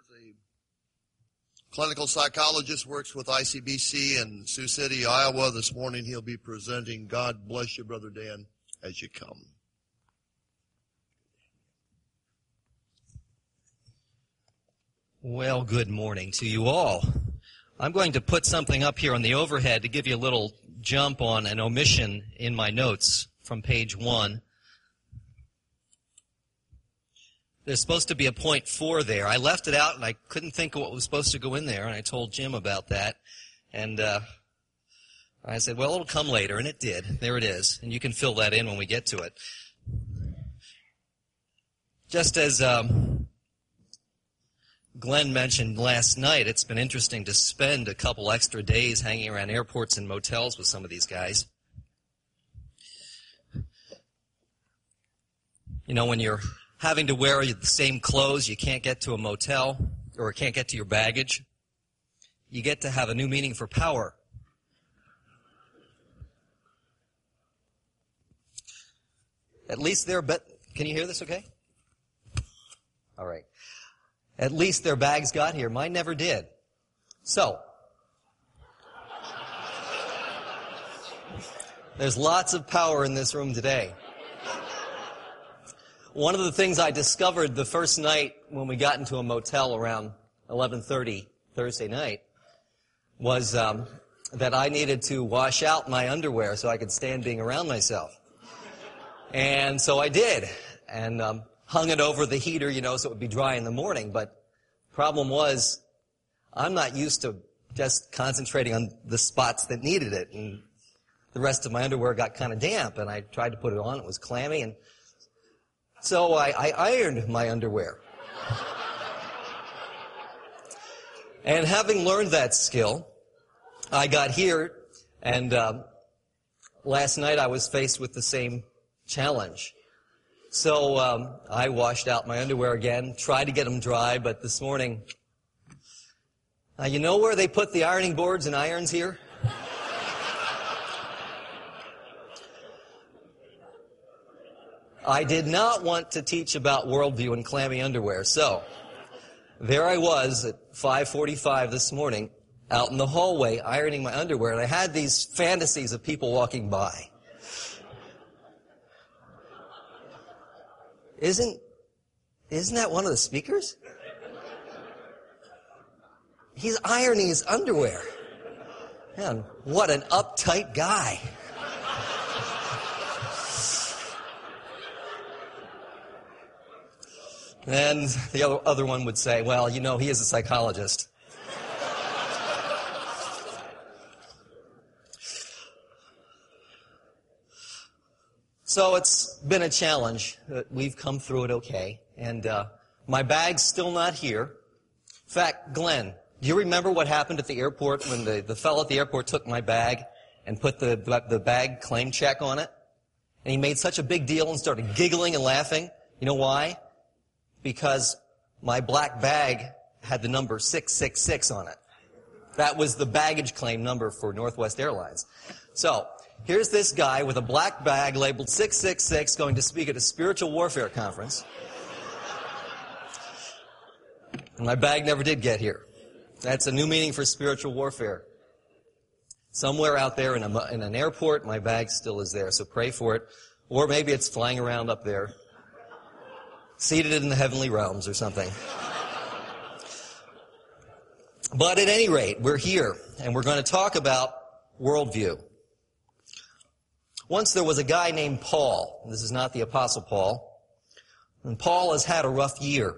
a clinical psychologist, works with ICBC in Sioux City, Iowa. This morning he'll be presenting. God bless you, Brother Dan, as you come. Well, good morning to you all. I'm going to put something up here on the overhead to give you a little jump on an omission in my notes from page 1. There's supposed to be a point 4 there. I left it out and I couldn't think of what was supposed to go in there, and I told Jim about that. And I said, well, it'll come later, and it did. There it is. And you can fill that in when we get to it. Just as Glenn mentioned last night, it's been interesting to spend a couple extra days hanging around airports and motels with some of these guys. You know, when you're having to wear the same clothes, you can't get to a motel, or can't get to your baggage, you get to have a new meaning for power. At least can you hear this okay? All right. At least their bags got here. Mine never did. So, there's lots of power in this room today. One of the things I discovered the first night when we got into a motel around 11:30 Thursday night was that I needed to wash out my underwear so I could stand being around myself. And so I did, and hung it over the heater, so it would be dry in the morning. But problem was, I'm not used to just concentrating on the spots that needed it, and the rest of my underwear got kind of damp, and I tried to put it on. It was clammy, and so I ironed my underwear. And having learned that skill, I got here, and last night I was faced with the same challenge. So I washed out my underwear again, tried to get them dry, but this morning, you know where they put the ironing boards and irons here? I did not want to teach about worldview in clammy underwear, so there I was at 5:45 this morning, out in the hallway ironing my underwear, and I had these fantasies of people walking by. Isn't that one of the speakers? He's ironing his underwear. Man, what an uptight guy. And the other one would say, well, he is a psychologist. So it's been a challenge. We've come through it okay. And my bag's still not here. In fact, Glenn, do you remember what happened at the airport when the fellow at the airport took my bag and put the bag claim check on it? And he made such a big deal and started giggling and laughing. You know why? Because my black bag had the number 666 on it. That was the baggage claim number for Northwest Airlines. So, here's this guy with a black bag labeled 666 going to speak at a spiritual warfare conference. And my bag never did get here. That's a new meaning for spiritual warfare. Somewhere out there in an airport, my bag still is there, so pray for it. Or maybe it's flying around up there, seated in the heavenly realms or something. But at any rate, we're here, and we're going to talk about worldview. Once there was a guy named Paul. This is not the Apostle Paul. And Paul has had a rough year.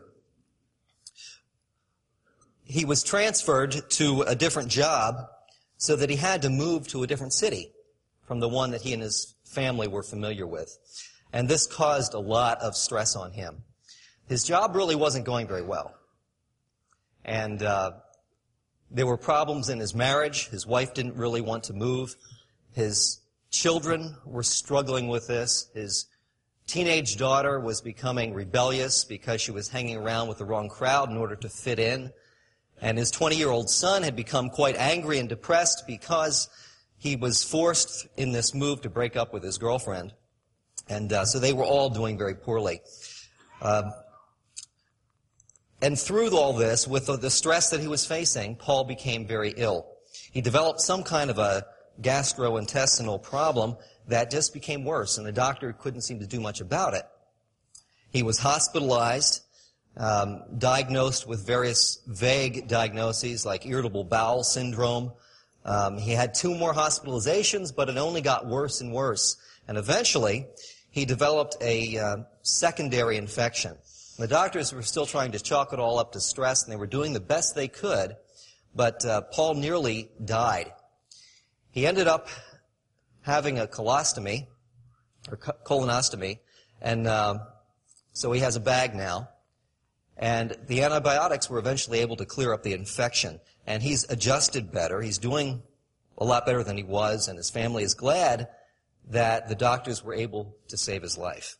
He was transferred to a different job so that he had to move to a different city from the one that he and his family were familiar with. And this caused a lot of stress on him. His job really wasn't going very well. And there were problems in his marriage. His wife didn't really want to move. His children were struggling with this. His teenage daughter was becoming rebellious because she was hanging around with the wrong crowd in order to fit in. And his 20-year-old son had become quite angry and depressed because he was forced in this move to break up with his girlfriend. And so they were all doing very poorly. And through all this, with the stress that he was facing, Paul became very ill. He developed some kind of a gastrointestinal problem that just became worse, and the doctor couldn't seem to do much about it. He was hospitalized, diagnosed with various vague diagnoses like irritable bowel syndrome. He had 2 more hospitalizations, but it only got worse and worse. And eventually, he developed a secondary infection. The doctors were still trying to chalk it all up to stress, and they were doing the best they could, but Paul nearly died. He ended up having a colostomy, or colonostomy, and so he has a bag now. And the antibiotics were eventually able to clear up the infection. And he's adjusted better. He's doing a lot better than he was, and his family is glad that the doctors were able to save his life.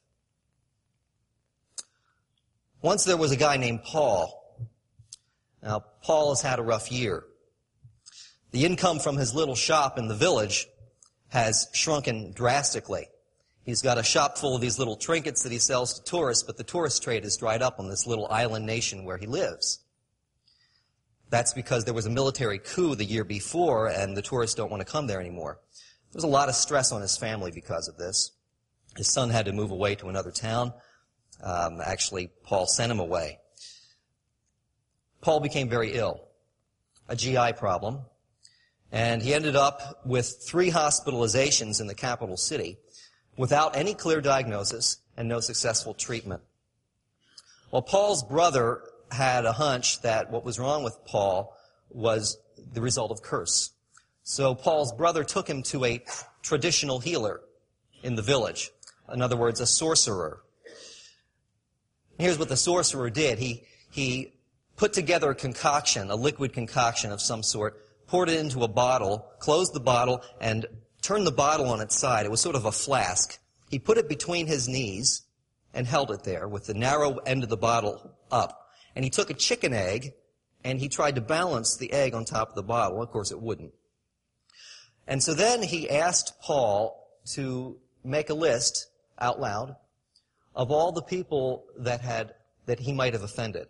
Once there was a guy named Paul. Now, Paul has had a rough year. The income from his little shop in the village has shrunken drastically. He's got a shop full of these little trinkets that he sells to tourists, but the tourist trade has dried up on this little island nation where he lives. That's because there was a military coup the year before, and the tourists don't want to come there anymore. There's a lot of stress on his family because of this. His son had to move away to another town. Actually, Paul sent him away. Paul became very ill, a GI problem, and he ended up with 3 hospitalizations in the capital city without any clear diagnosis and no successful treatment. Well, Paul's brother had a hunch that what was wrong with Paul was the result of curse. So Paul's brother took him to a traditional healer in the village. In other words, a sorcerer. Here's what the sorcerer did. He put together a concoction, a liquid concoction of some sort, poured it into a bottle, closed the bottle, and turned the bottle on its side. It was sort of a flask. He put it between his knees and held it there with the narrow end of the bottle up. And he took a chicken egg and he tried to balance the egg on top of the bottle. Of course, it wouldn't. And so then he asked Paul to make a list out loud of all the people that he might have offended.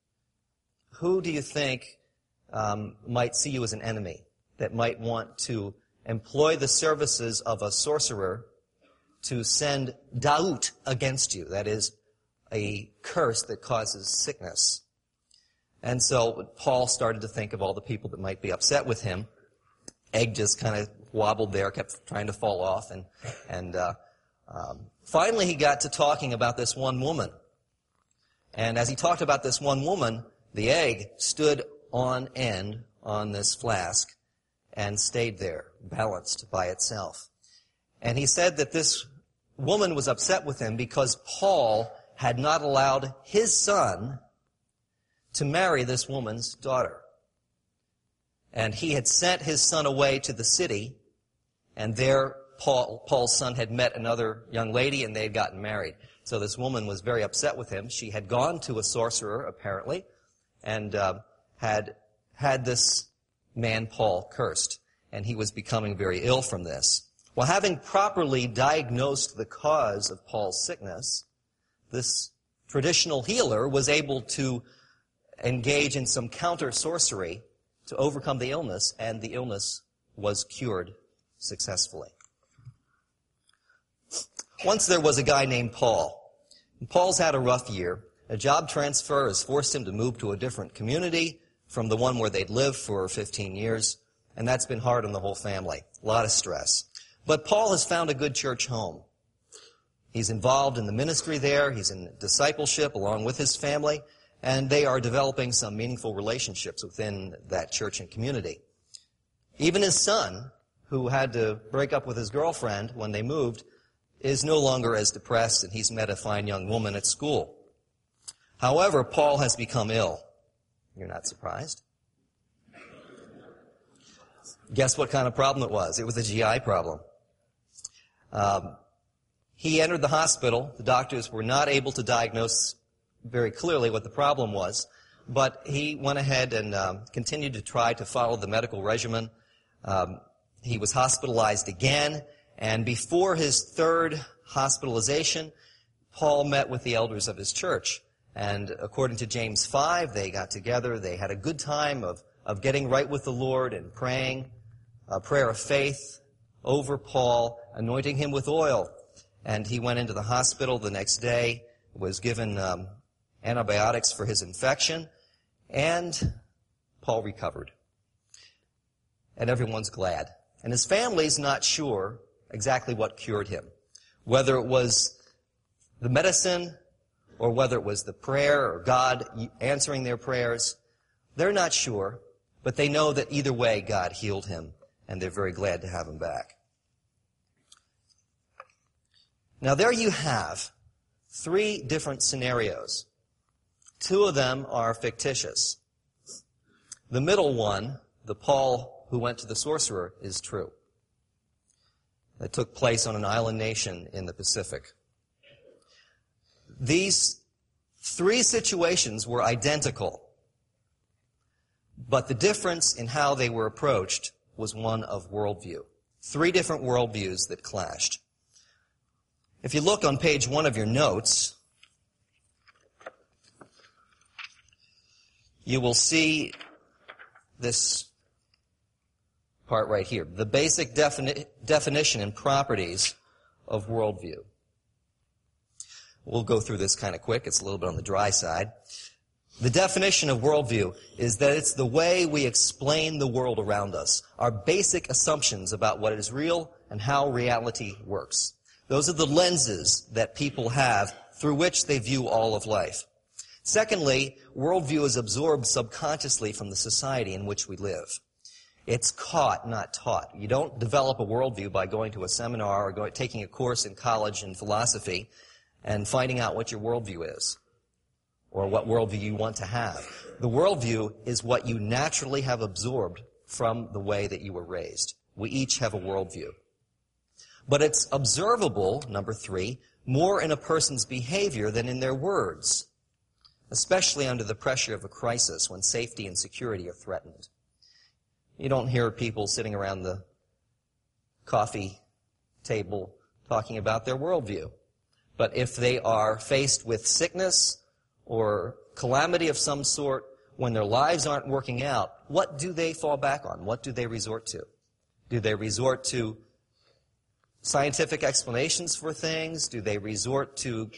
Who do you think might see you as an enemy, that might want to employ the services of a sorcerer to send da'ut against you, that is, a curse that causes sickness? And so Paul started to think of all the people that might be upset with him. Egg just kind of wobbled there, kept trying to fall off, and finally he got to talking about this one woman. And as he talked about this one woman, the egg stood on end on this flask and stayed there, balanced by itself. And he said that this woman was upset with him because Paul had not allowed his son to marry this woman's daughter. And he had sent his son away to the city, and there Paul's son had met another young lady, and they had gotten married. So this woman was very upset with him. She had gone to a sorcerer, apparently, and had this man Paul cursed, and he was becoming very ill from this. Well, having properly diagnosed the cause of Paul's sickness, this traditional healer was able to engage in some counter-sorcery to overcome the illness, and the illness was cured successfully. Once there was a guy named Paul. Paul's had a rough year. A job transfer has forced him to move to a different community from the one where they'd lived for 15 years, and that's been hard on the whole family. A lot of stress. But Paul has found a good church home. He's involved in the ministry there. He's in discipleship along with his family, and they are developing some meaningful relationships within that church and community. Even his son, who had to break up with his girlfriend when they moved, is no longer as depressed, and he's met a fine young woman at school. However, Paul has become ill. You're not surprised? Guess what kind of problem it was? It was a GI problem. He entered the hospital. The doctors were not able to diagnose very clearly what the problem was, but he went ahead and continued to try to follow the medical regimen. He was hospitalized again, and before his third hospitalization, Paul met with the elders of his church. And according to James 5, they got together, they had a good time of getting right with the Lord and praying a prayer of faith over Paul, anointing him with oil. And he went into the hospital the next day, was given antibiotics for his infection, and Paul recovered. And everyone's glad. And his family's not sure exactly what cured him. Whether it was the medicine or whether it was the prayer or God answering their prayers, they're not sure, but they know that either way God healed him, and they're very glad to have him back. Now there you have 3 different scenarios. 2 of them are fictitious. The middle one, the Paul who went to the sorcerer, is true. That took place on an island nation in the Pacific. These 3 situations were identical, but the difference in how they were approached was one of worldview. 3 different worldviews that clashed. If you look on page 1 of your notes, you will see this part right here, the basic definition and properties of worldview. We'll go through this kind of quick. It's a little bit on the dry side. The definition of worldview is that it's the way we explain the world around us, our basic assumptions about what is real and how reality works. Those are the lenses that people have through which they view all of life. Secondly, worldview is absorbed subconsciously from the society in which we live. It's caught, not taught. You don't develop a worldview by going to a seminar or taking a course in college in philosophy and finding out what your worldview is or what worldview you want to have. The worldview is what you naturally have absorbed from the way that you were raised. We each have a worldview. But it's observable, number 3, more in a person's behavior than in their words, especially under the pressure of a crisis when safety and security are threatened. You don't hear people sitting around the coffee table talking about their worldview. But if they are faced with sickness or calamity of some sort, when their lives aren't working out, what do they fall back on? What do they resort to? Do they resort to scientific explanations for things? Do they resort to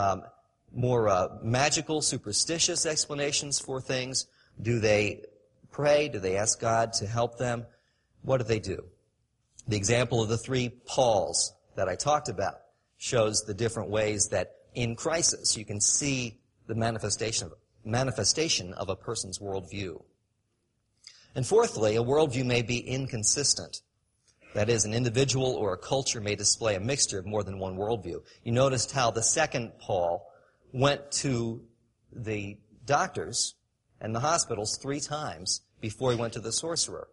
more magical, superstitious explanations for things? Do they pray? Do they ask God to help them? What do they do? The example of the 3 Pauls that I talked about shows the different ways that in crisis you can see the manifestation of a person's worldview. And fourthly, a worldview may be inconsistent. That is, an individual or a culture may display a mixture of more than one worldview. You noticed how the second Paul went to the doctors and the hospitals 3 times before he went to the sorcerer.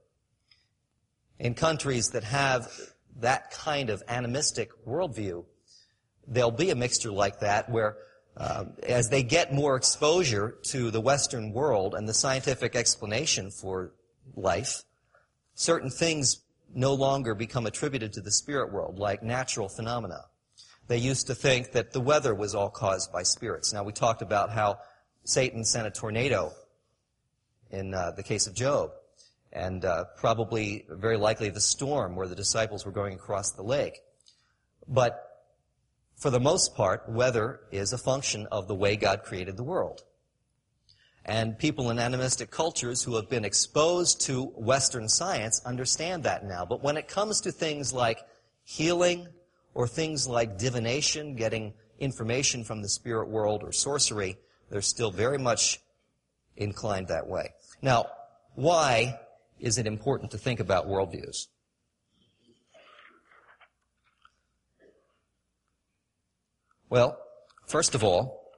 In countries that have that kind of animistic worldview, there'll be a mixture like that where as they get more exposure to the Western world and the scientific explanation for life, certain things no longer become attributed to the spirit world, like natural phenomena. They used to think that the weather was all caused by spirits. Now, we talked about how Satan sent a tornado in the case of Job, and probably, very likely, the storm where the disciples were going across the lake. But for the most part, weather is a function of the way God created the world. And people in animistic cultures who have been exposed to Western science understand that now. But when it comes to things like healing or things like divination, getting information from the spirit world or sorcery, they're still very much inclined that way. Now, why is it important to think about worldviews? Well, first of all,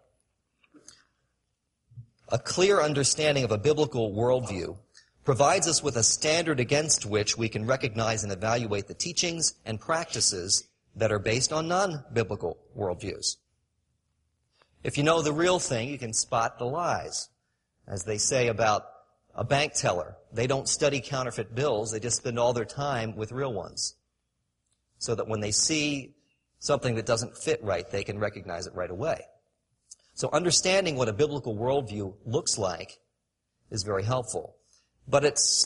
a clear understanding of a biblical worldview provides us with a standard against which we can recognize and evaluate the teachings and practices that are based on non-biblical worldviews. If you know the real thing, you can spot the lies. As they say about a bank teller, they don't study counterfeit bills, they just spend all their time with real ones. So that when they see something that doesn't fit right, they can recognize it right away. So understanding what a biblical worldview looks like is very helpful. But it's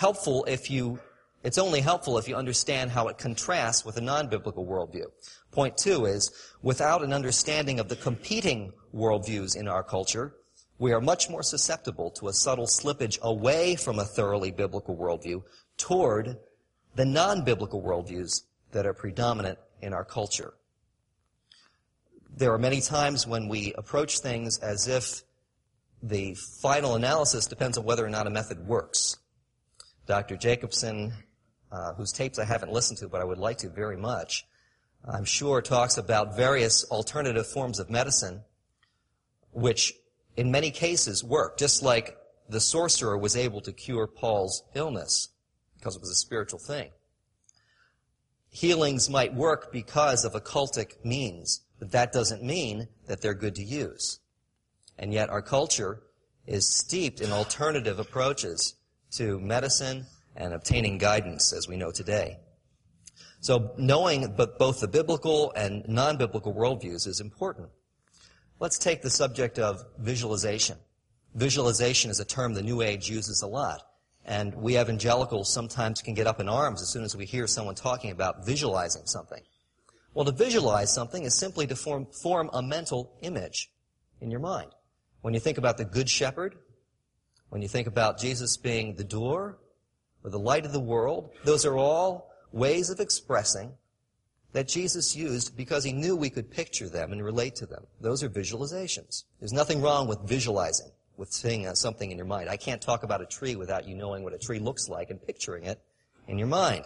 only helpful if you understand how it contrasts with a non-biblical worldview. Point 2 is, without an understanding of the competing worldviews in our culture, we are much more susceptible to a subtle slippage away from a thoroughly biblical worldview toward the non-biblical worldviews that are predominant in our culture. There are many times when we approach things as if the final analysis depends on whether or not a method works. Dr. Jacobson, whose tapes I haven't listened to, but I would like to very much, I'm sure talks about various alternative forms of medicine which in many cases work, just like the sorcerer was able to cure Paul's illness because it was a spiritual thing. Healings might work because of occultic means, but that doesn't mean that they're good to use. And yet our culture is steeped in alternative approaches to medicine and obtaining guidance, as we know today. So knowing both the biblical and non-biblical worldviews is important. Let's take the subject of visualization. Visualization is a term the New Age uses a lot. And we evangelicals sometimes can get up in arms as soon as we hear someone talking about visualizing something. Well, to visualize something is simply to form a mental image in your mind. When you think about the Good Shepherd, when you think about Jesus being the door or the light of the world, those are all ways of expressing that Jesus used because he knew we could picture them and relate to them. Those are visualizations. There's nothing wrong with visualizing, with seeing something in your mind. I can't talk about a tree without you knowing what a tree looks like and picturing it in your mind.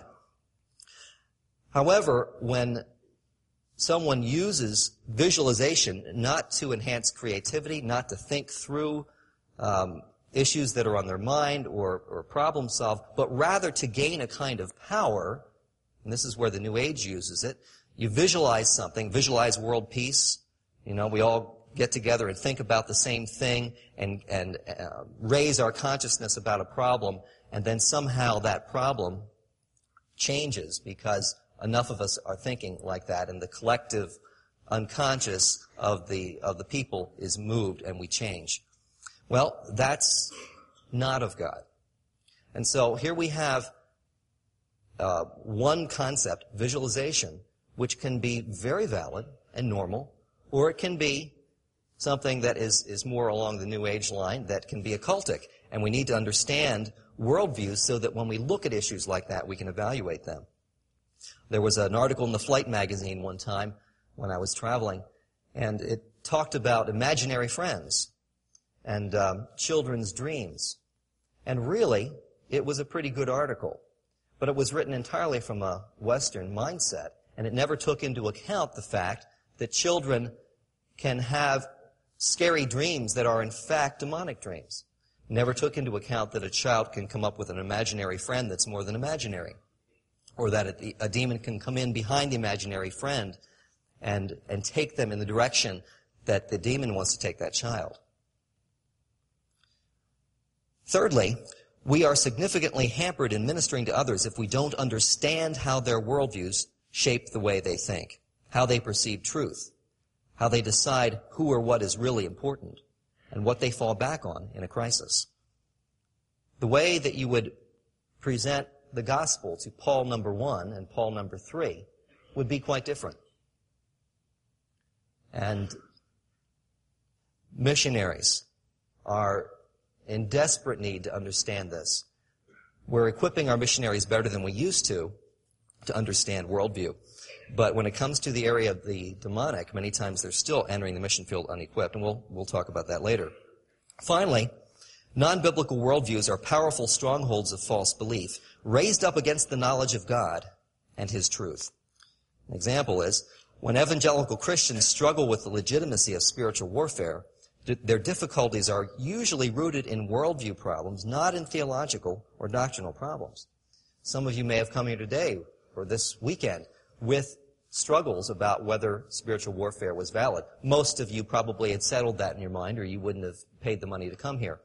However, when someone uses visualization not to enhance creativity, not to think through issues that are on their mind or problem solve, but rather to gain a kind of power, and this is where the New Age uses it, you visualize something, visualize world peace. You know, we all get together and think about the same thing and raise our consciousness about a problem, and then somehow that problem changes because enough of us are thinking like that, and the collective unconscious of the people is moved and we change. Well, that's not of God. And so here we have one concept, visualization, which can be very valid and normal, or it can be something that is more along the New Age line that can be occultic. And we need to understand worldviews so that when we look at issues like that, we can evaluate them. There was an article in the Flight magazine one time when I was traveling, and it talked about imaginary friends and children's dreams. And really, it was a pretty good article. But it was written entirely from a Western mindset, and it never took into account the fact that children can have scary dreams that are in fact demonic dreams. Never took into account that a child can come up with an imaginary friend that's more than imaginary, or that a demon can come in behind the imaginary friend and take them in the direction that the demon wants to take that child. Thirdly, we are significantly hampered in ministering to others if we don't understand how their worldviews shape the way they think, how they perceive truth, how they decide who or what is really important, and what they fall back on in a crisis. The way that you would present the gospel to Paul number 1 and Paul number 3 would be quite different. And missionaries are in desperate need to understand this. We're equipping our missionaries better than we used to understand worldview. But when it comes to the area of the demonic, many times they're still entering the mission field unequipped, and we'll talk about that later. Finally, non-biblical worldviews are powerful strongholds of false belief, raised up against the knowledge of God and His truth. An example is, when evangelical Christians struggle with the legitimacy of spiritual warfare, their difficulties are usually rooted in worldview problems, not in theological or doctrinal problems. Some of you may have come here today or this weekend with struggles about whether spiritual warfare was valid. Most of you probably had settled that in your mind, or you wouldn't have paid the money to come here.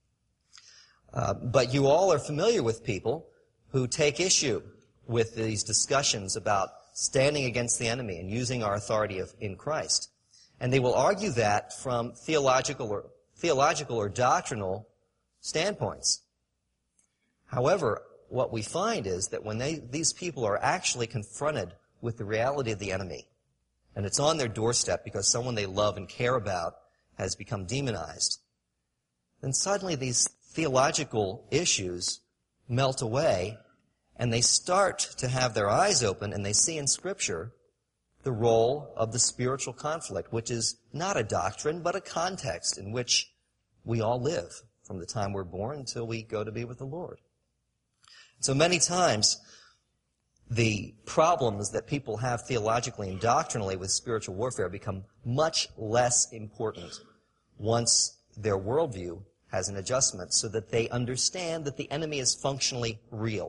But you all are familiar with people who take issue with these discussions about standing against the enemy and using our authority in Christ. And they will argue that from theological or doctrinal standpoints. However, what we find is that when these people are actually confronted with the reality of the enemy, and it's on their doorstep because someone they love and care about has become demonized, then suddenly these theological issues melt away, and they start to have their eyes open, and they see in Scripture the role of the spiritual conflict, which is not a doctrine, but a context in which we all live from the time we're born until we go to be with the Lord. So many times, the problems that people have theologically and doctrinally with spiritual warfare become much less important once their worldview has an adjustment so that they understand that the enemy is functionally real.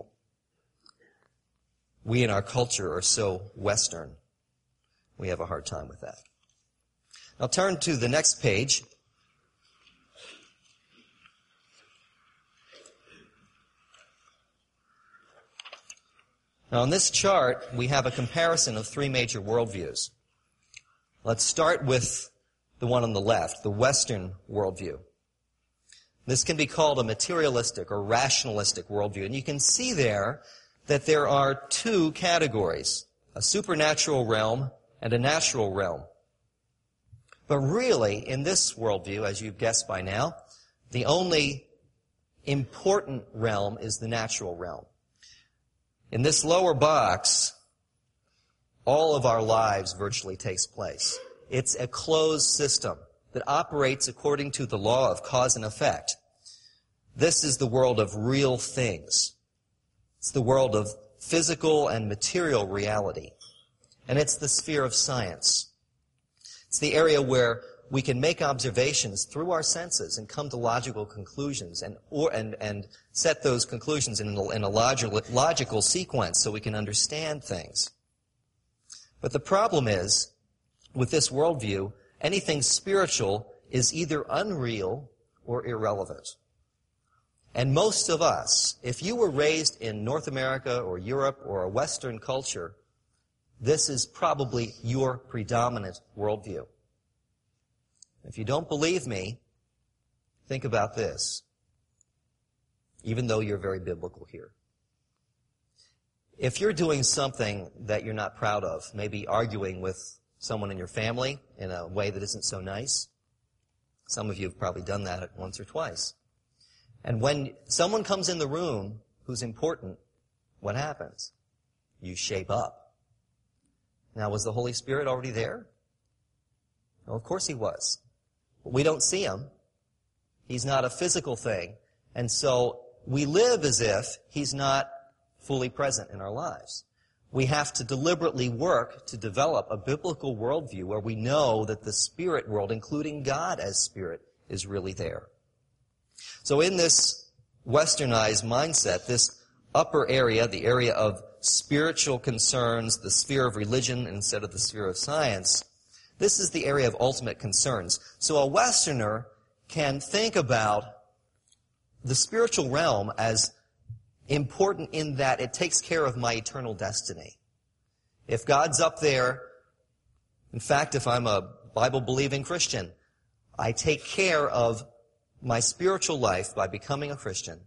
We in our culture are so Western. We have a hard time with that. Now turn to the next page. Now on this chart, we have a comparison of three major worldviews. Let's start with the one on the left, the Western worldview. This can be called a materialistic or rationalistic worldview. And you can see there that there are two categories, a supernatural realm and a natural realm. But really, in this worldview, as you've guessed by now, the only important realm is the natural realm. In this lower box, all of our lives virtually takes place. It's a closed system that operates according to the law of cause and effect. This is the world of real things. It's the world of physical and material reality. And it's the sphere of science. It's the area where we can make observations through our senses and come to logical conclusions and set those conclusions in a logical sequence so we can understand things. But the problem is, with this worldview, anything spiritual is either unreal or irrelevant. And most of us, if you were raised in North America or Europe or a Western culture, this is probably your predominant worldview. If you don't believe me, think about this, even though you're very biblical here. If you're doing something that you're not proud of, maybe arguing with someone in your family in a way that isn't so nice, some of you have probably done that once or twice. And when someone comes in the room who's important, what happens? You shape up. Now, was the Holy Spirit already there? Well, of course he was. But we don't see him. He's not a physical thing. And so we live as if he's not fully present in our lives. We have to deliberately work to develop a biblical worldview where we know that the spirit world, including God as spirit, is really there. So in this westernized mindset, this upper area, the area of spiritual concerns, the sphere of religion instead of the sphere of science, this is the area of ultimate concerns. So a Westerner can think about the spiritual realm as important in that it takes care of my eternal destiny. If God's up there, in fact, if I'm a Bible-believing Christian, I take care of my spiritual life by becoming a Christian.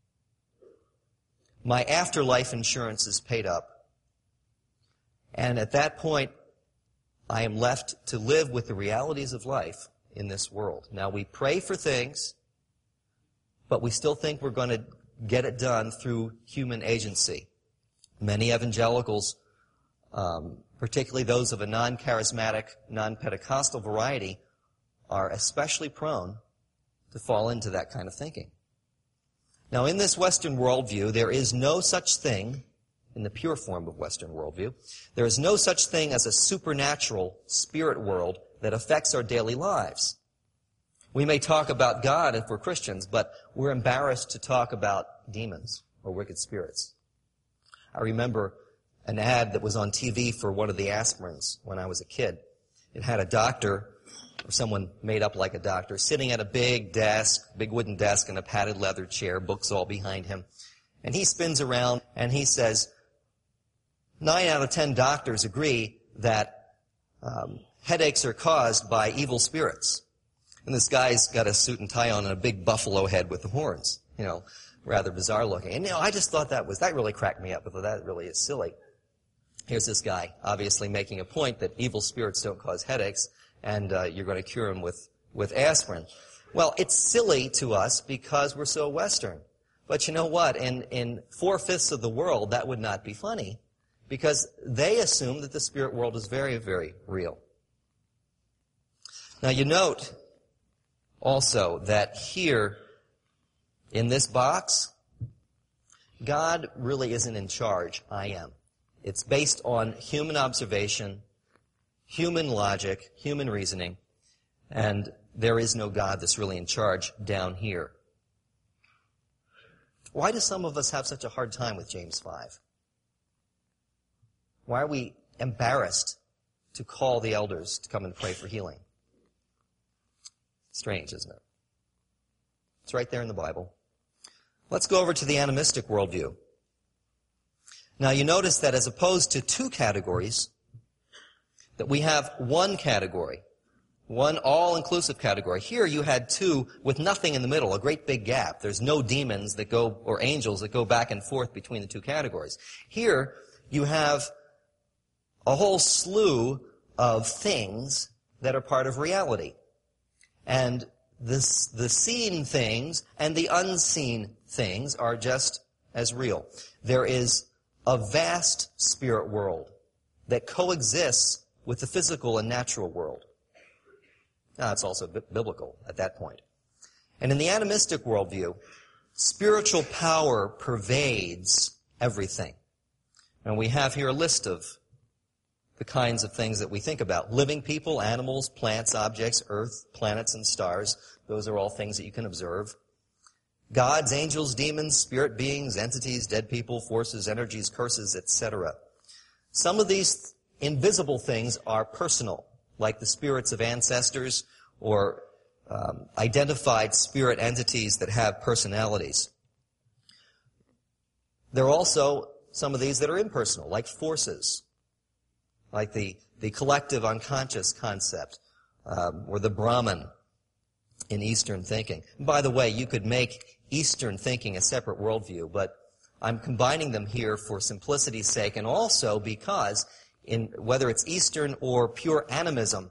My afterlife insurance is paid up. And at that point, I am left to live with the realities of life in this world. Now, we pray for things, but we still think we're going to get it done through human agency. Many evangelicals, particularly those of a non-charismatic, non-Pentecostal variety, are especially prone to fall into that kind of thinking. Now, in this Western worldview, there is no such thing, in the pure form of Western worldview, there is no such thing as a supernatural spirit world that affects our daily lives. We may talk about God if we're Christians, but we're embarrassed to talk about demons or wicked spirits. I remember an ad that was on TV for one of the aspirins when I was a kid. It had a doctor, or someone made up like a doctor, sitting at a big desk, big wooden desk in a padded leather chair, books all behind him. And he spins around and he says, 9 out of 10 doctors agree that headaches are caused by evil spirits. And this guy's got a suit and tie on and a big buffalo head with the horns. Rather bizarre looking. And I just thought that really cracked me up. That really is silly. Here's this guy obviously making a point that evil spirits don't cause headaches, and you're going to cure him with aspirin. Well, it's silly to us because we're so Western. But you know what? In 4/5 of the world, that would not be funny, because they assume that the spirit world is very, very real. Now you note also that here in this box, God really isn't in charge. I am. It's based on human observation, human logic, human reasoning, and there is no God that's really in charge down here. Why do some of us have such a hard time with James 5? Why are we embarrassed to call the elders to come and pray for healing? Strange, isn't it? It's right there in the Bible. Let's go over to the animistic worldview. Now you notice that as opposed to two categories, that we have one category, one all-inclusive category. Here you had two with nothing in the middle, a great big gap. There's no demons that go, or angels that go back and forth between the two categories. Here you have a whole slew of things that are part of reality. And the seen things and the unseen things are just as real. There is a vast spirit world that coexists with the physical and natural world. Now, it's also biblical at that point. And in the animistic worldview, spiritual power pervades everything. And we have here a list of the kinds of things that we think about. Living people, animals, plants, objects, earth, planets, and stars. Those are all things that you can observe. Gods, angels, demons, spirit beings, entities, dead people, forces, energies, curses, etc. Some of these invisible things are personal, like the spirits of ancestors or identified spirit entities that have personalities. There are also some of these that are impersonal, like forces, like the collective unconscious concept, or the Brahman in Eastern thinking. And by the way, you could make Eastern thinking a separate worldview, but I'm combining them here for simplicity's sake, and also because whether it's Eastern or pure animism,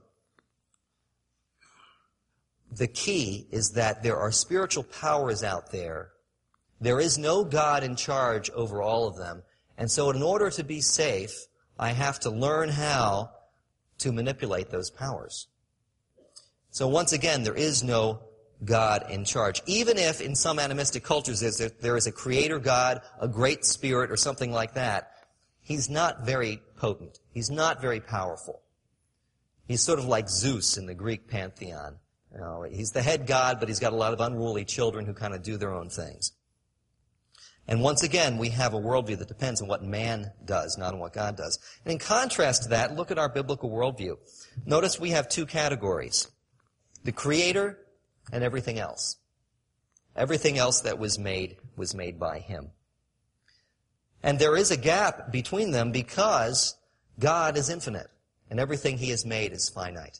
the key is that there are spiritual powers out there. There is no God in charge over all of them. And so in order to be safe, I have to learn how to manipulate those powers. So once again, there is no God in charge. Even if in some animistic cultures there is a creator God, a great spirit, or something like that, he's not very potent. He's not very powerful. He's sort of like Zeus in the Greek pantheon. He's the head god, but he's got a lot of unruly children who kind of do their own things. And once again, we have a worldview that depends on what man does, not on what God does. And in contrast to that, look at our biblical worldview. Notice we have two categories: the Creator and everything else. Everything else that was made by Him. And there is a gap between them because God is infinite, and everything He has made is finite.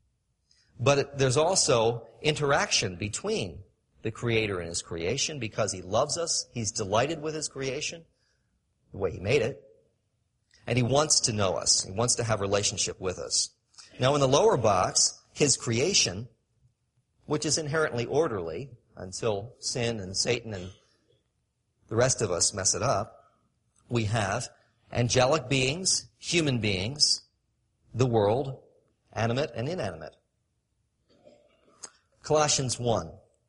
But there's also interaction between the Creator and His creation because He loves us. He's delighted with His creation, the way He made it. And He wants to know us. He wants to have a relationship with us. Now in the lower box, His creation, which is inherently orderly until sin and Satan and the rest of us mess it up, we have angelic beings, human beings, the world, animate and inanimate. Colossians 1.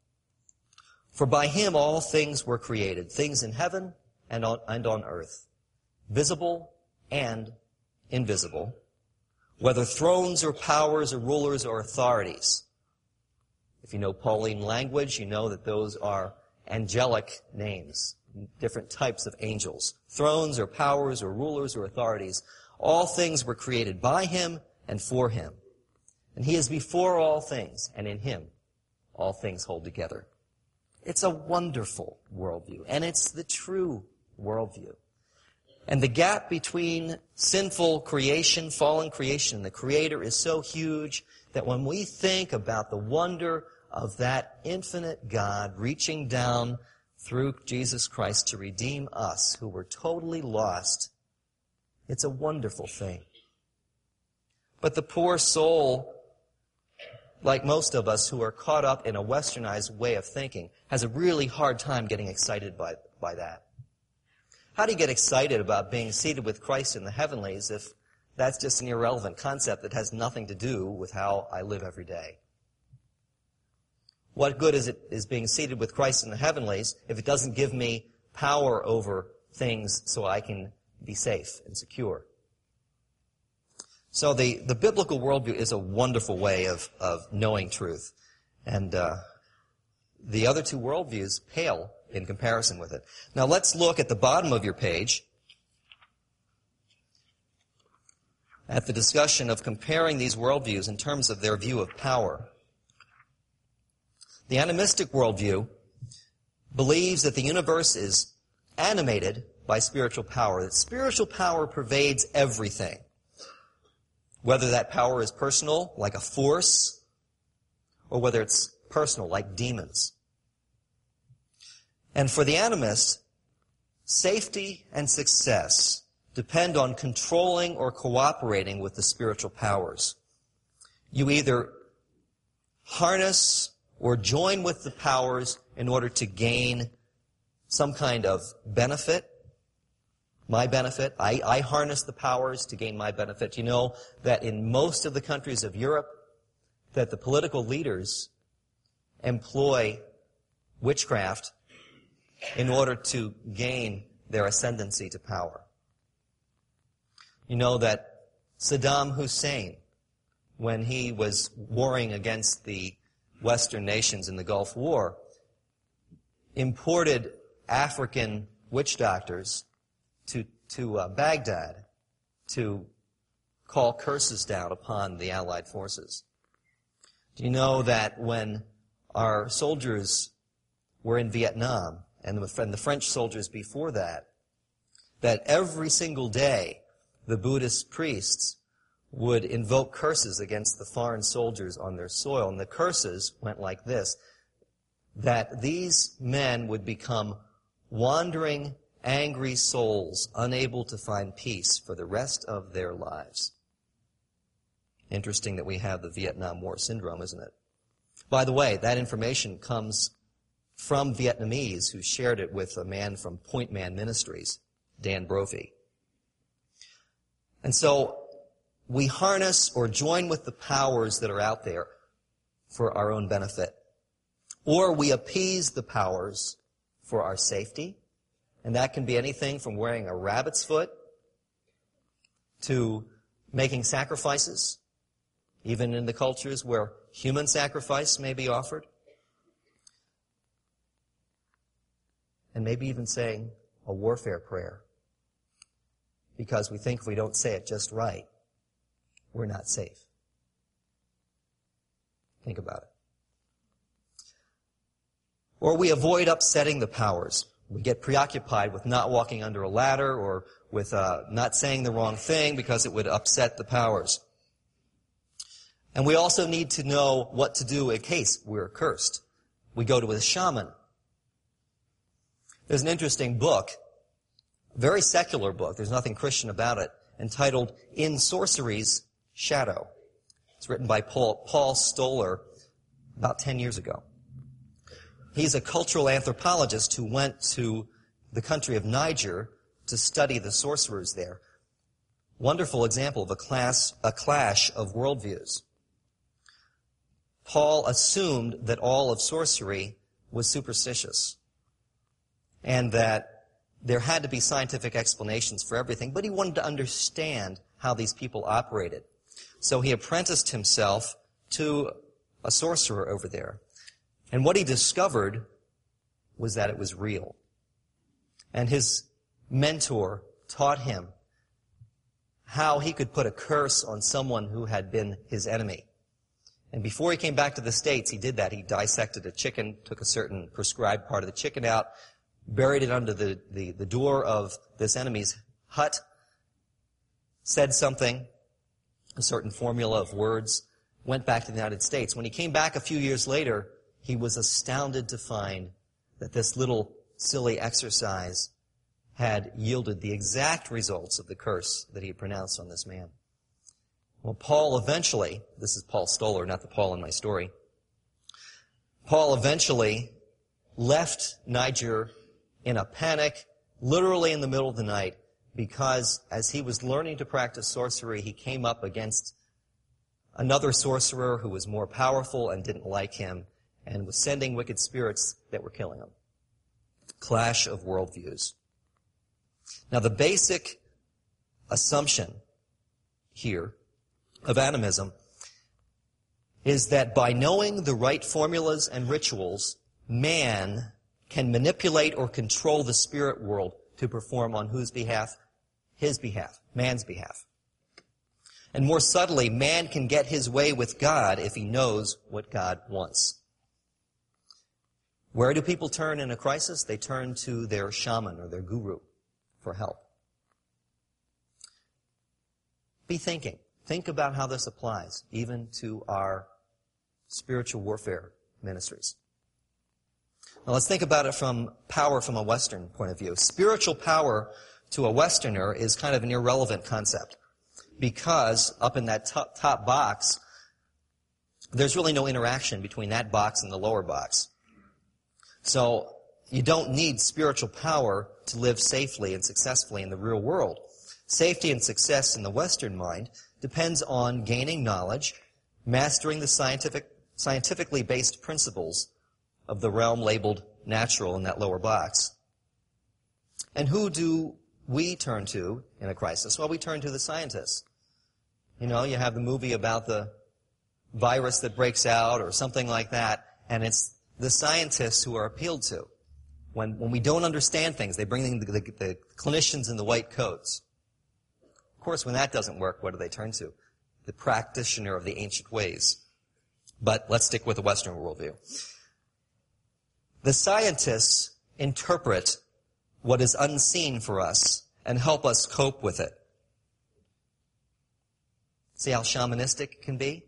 For by Him all things were created, things in heaven and on earth, visible and invisible, whether thrones or powers or rulers or authorities. If you know Pauline language, you know that those are angelic names, different types of angels. Thrones or powers or rulers or authorities. All things were created by Him and for Him. And He is before all things, and in Him all things hold together. It's a wonderful worldview, and it's the true worldview. And the gap between sinful creation, fallen creation, and the Creator is so huge that when we think about the wonder of that infinite God reaching down through Jesus Christ to redeem us who were totally lost, it's a wonderful thing. But the poor soul, like most of us who are caught up in a westernized way of thinking, has a really hard time getting excited by that. How do you get excited about being seated with Christ in the heavenlies if that's just an irrelevant concept that has nothing to do with how I live every day? What good is being seated with Christ in the heavenlies if it doesn't give me power over things so I can be safe and secure? So the biblical worldview is a wonderful way of knowing truth. And the other two worldviews pale in comparison with it. Now let's look at the bottom of your page at the discussion of comparing these worldviews in terms of their view of power. The animistic worldview believes that the universe is animated by spiritual power, that spiritual power pervades everything. Whether that power is personal, like a force, or whether it's personal, like demons. And for the animist, safety and success depend on controlling or cooperating with the spiritual powers. You either harness or join with the powers in order to gain some kind of benefit. My benefit. I harness the powers to gain my benefit. You know that in most of the countries of Europe, that the political leaders employ witchcraft in order to gain their ascendancy to power. You know that Saddam Hussein, when he was warring against the Western nations in the Gulf War, imported African witch doctors to Baghdad to call curses down upon the Allied forces. Do you know that when our soldiers were in Vietnam, and the French soldiers before that every single day the Buddhist priests would invoke curses against the foreign soldiers on their soil, and the curses went like this, that these men would become wandering, angry souls, unable to find peace for the rest of their lives. Interesting that we have the Vietnam War syndrome, isn't it? By the way, that information comes from Vietnamese who shared it with a man from Point Man Ministries, Dan Brophy. And so we harness or join with the powers that are out there for our own benefit. Or we appease the powers for our safety. And that can be anything from wearing a rabbit's foot to making sacrifices, even in the cultures where human sacrifice may be offered. And maybe even saying a warfare prayer. Because we think if we don't say it just right, we're not safe. Think about it. Or we avoid upsetting the powers. We get preoccupied with not walking under a ladder or with not saying the wrong thing because it would upset the powers. And we also need to know what to do in case we're cursed. We go to a shaman. There's an interesting book, a very secular book, there's nothing Christian about it, entitled In Sorcery's Shadow. It's written by Paul Stoller about 10 years ago. He's a cultural anthropologist who went to the country of Niger to study the sorcerers there. Wonderful example of a clash of worldviews. Paul assumed that all of sorcery was superstitious and that there had to be scientific explanations for everything, but he wanted to understand how these people operated. So he apprenticed himself to a sorcerer over there. And what he discovered was that it was real. And his mentor taught him how he could put a curse on someone who had been his enemy. And before he came back to the States, he did that. He dissected a chicken, took a certain prescribed part of the chicken out, buried it under the door of this enemy's hut, said something, a certain formula of words, went back to the United States. When he came back a few years later, he was astounded to find that this little silly exercise had yielded the exact results of the curse that he had pronounced on this man. Well, Paul eventually, this is Paul Stoller, not the Paul in my story, Paul eventually left Niger in a panic, literally in the middle of the night, because as he was learning to practice sorcery, he came up against another sorcerer who was more powerful and didn't like him and was sending wicked spirits that were killing him. Clash of worldviews. Now, the basic assumption here of animism is that by knowing the right formulas and rituals, man can manipulate or control the spirit world to perform on whose behalf? His behalf, man's behalf. And more subtly, man can get his way with God if he knows what God wants. Where do people turn in a crisis? They turn to their shaman or their guru for help. Be thinking. Think about how this applies even to our spiritual warfare ministries. Now let's think about it from power from a Western point of view. Spiritual power to a Westerner is kind of an irrelevant concept because up in that top box, there's really no interaction between that box and the lower box. So you don't need spiritual power to live safely and successfully in the real world. Safety and success in the Western mind depends on gaining knowledge, mastering the scientifically based principles of the realm labeled natural in that lower box. And who do we turn to in a crisis? Well, we turn to the scientists. You know, you have the movie about the virus that breaks out or something like that, and it's the scientists who are appealed to. When we don't understand things, they bring in the clinicians in the white coats. Of course, when that doesn't work, what do they turn to? The practitioner of the ancient ways. But let's stick with the Western worldview. The scientists interpret what is unseen for us and help us cope with it. See how shamanistic it can be?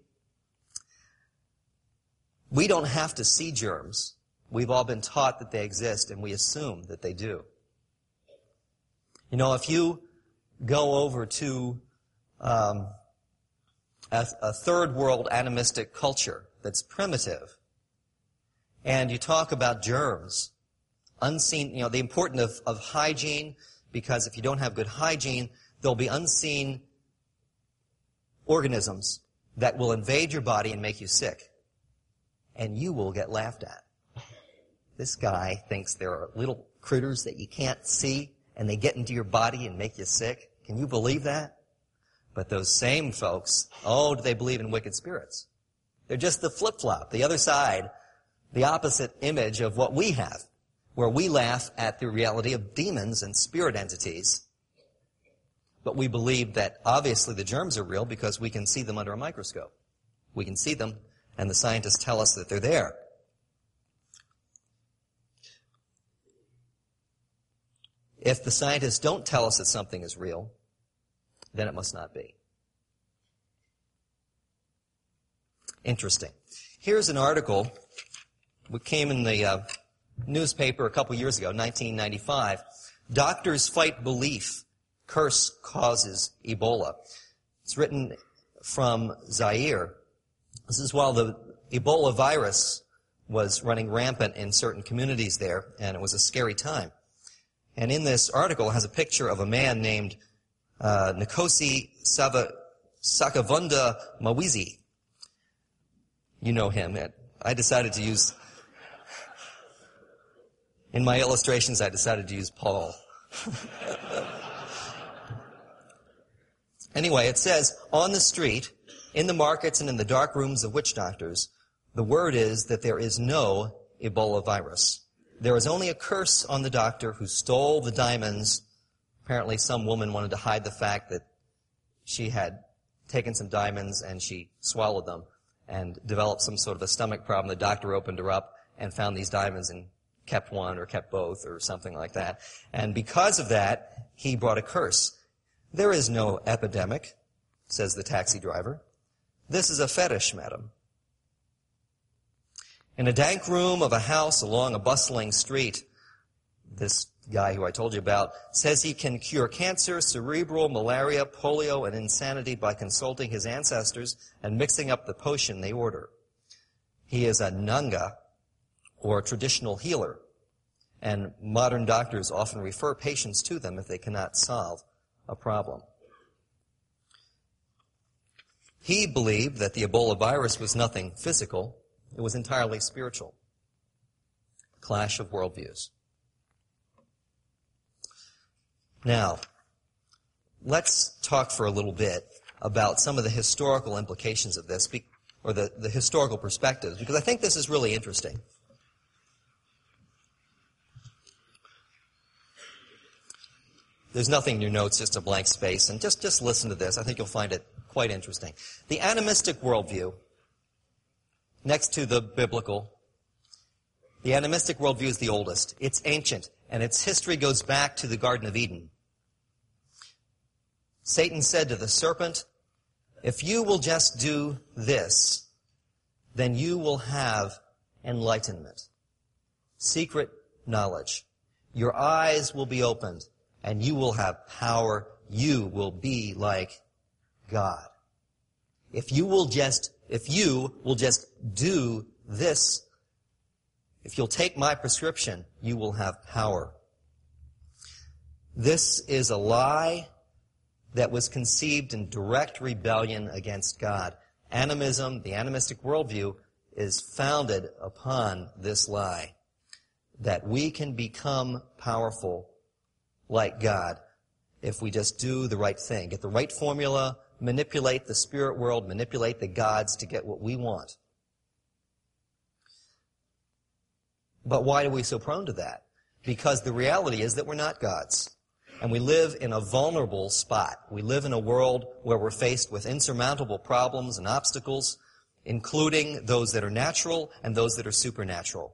We don't have to see germs. We've all been taught that they exist, and we assume that they do. You know, if you go over to a third world animistic culture that's primitive, and you talk about germs, unseen, you know, the importance of hygiene, because if you don't have good hygiene, there'll be unseen organisms that will invade your body and make you sick. And you will get laughed at. This guy thinks there are little critters that you can't see, and they get into your body and make you sick. Can you believe that? But those same folks, oh, do they believe in wicked spirits? They're just the flip-flop, the other side, the opposite image of what we have, where we laugh at the reality of demons and spirit entities. But we believe that obviously the germs are real because we can see them under a microscope. We can see them, and the scientists tell us that they're there. If the scientists don't tell us that something is real, then it must not be. Interesting. Here's an article that came in the newspaper a couple years ago, 1995. Doctors fight belief. Curse causes Ebola. It's written from Zaire. This is while the Ebola virus was running rampant in certain communities there, and it was a scary time. And in this article has a picture of a man named Nkosi Sakavunda Mawizi. You know him. I decided to use, in my illustrations, I decided to use Paul. Anyway, it says, on the street, in the markets and in the dark rooms of witch doctors, the word is that there is no Ebola virus. There is only a curse on the doctor who stole the diamonds. Apparently some woman wanted to hide the fact that she had taken some diamonds and she swallowed them and developed some sort of a stomach problem. The doctor opened her up and found these diamonds and kept one or kept both or something like that. And because of that, he brought a curse. There is no epidemic, says the taxi driver. This is a fetish, madam. In a dank room of a house along a bustling street, this guy who I told you about says he can cure cancer, cerebral, malaria, polio, and insanity by consulting his ancestors and mixing up the potion they order. He is a Nanga, or traditional healer, and modern doctors often refer patients to them if they cannot solve a problem. He believed that the Ebola virus was nothing physical, it was entirely spiritual. Clash of worldviews. Now, let's talk for a little bit about some of the historical implications of this, or the historical perspectives, because I think this is really interesting. There's nothing in your notes, just a blank space, and just listen to this. I think you'll find it quite interesting. The animistic worldview, next to the biblical, the animistic worldview is the oldest. It's ancient, and its history goes back to the Garden of Eden. Satan said to the serpent, if you will just do this, then you will have enlightenment, secret knowledge. Your eyes will be opened, and you will have power. You will be like God. If you will just do this, if you'll take my prescription, you will have power. This is a lie that was conceived in direct rebellion against God. Animism, the animistic worldview, is founded upon this lie, that we can become powerful like God if we just do the right thing, get the right formula, manipulate the spirit world, manipulate the gods to get what we want. But why are we so prone to that? Because the reality is that we're not gods. And we live in a vulnerable spot. We live in a world where we're faced with insurmountable problems and obstacles, including those that are natural and those that are supernatural.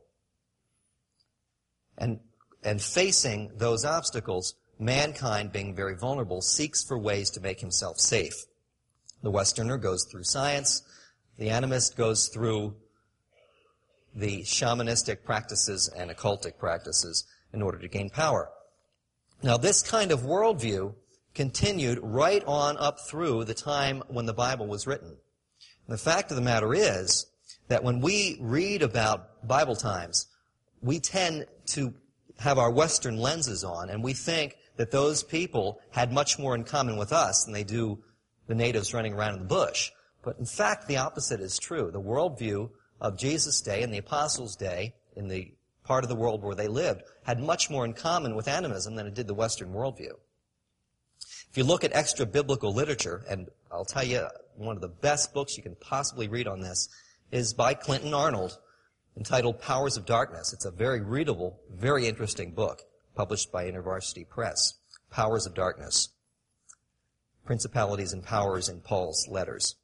And facing those obstacles, mankind, being very vulnerable, seeks for ways to make himself safe. The Westerner goes through science. The animist goes through the shamanistic practices and occultic practices in order to gain power. Now, this kind of worldview continued right on up through the time when the Bible was written. And the fact of the matter is that when we read about Bible times, we tend to have our Western lenses on, and we think that those people had much more in common with us than they do the natives running around in the bush. But in fact, the opposite is true. The worldview of Jesus' day and the apostles' day, in the part of the world where they lived, had much more in common with animism than it did the Western worldview. If you look at extra-biblical literature, and I'll tell you, one of the best books you can possibly read on this is by Clinton Arnold, entitled Powers of Darkness. It's a very readable, very interesting book, published by InterVarsity Press. Powers of Darkness. Principalities and Powers in Paul's Letters.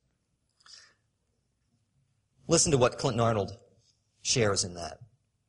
Listen to what Clinton Arnold shares in that.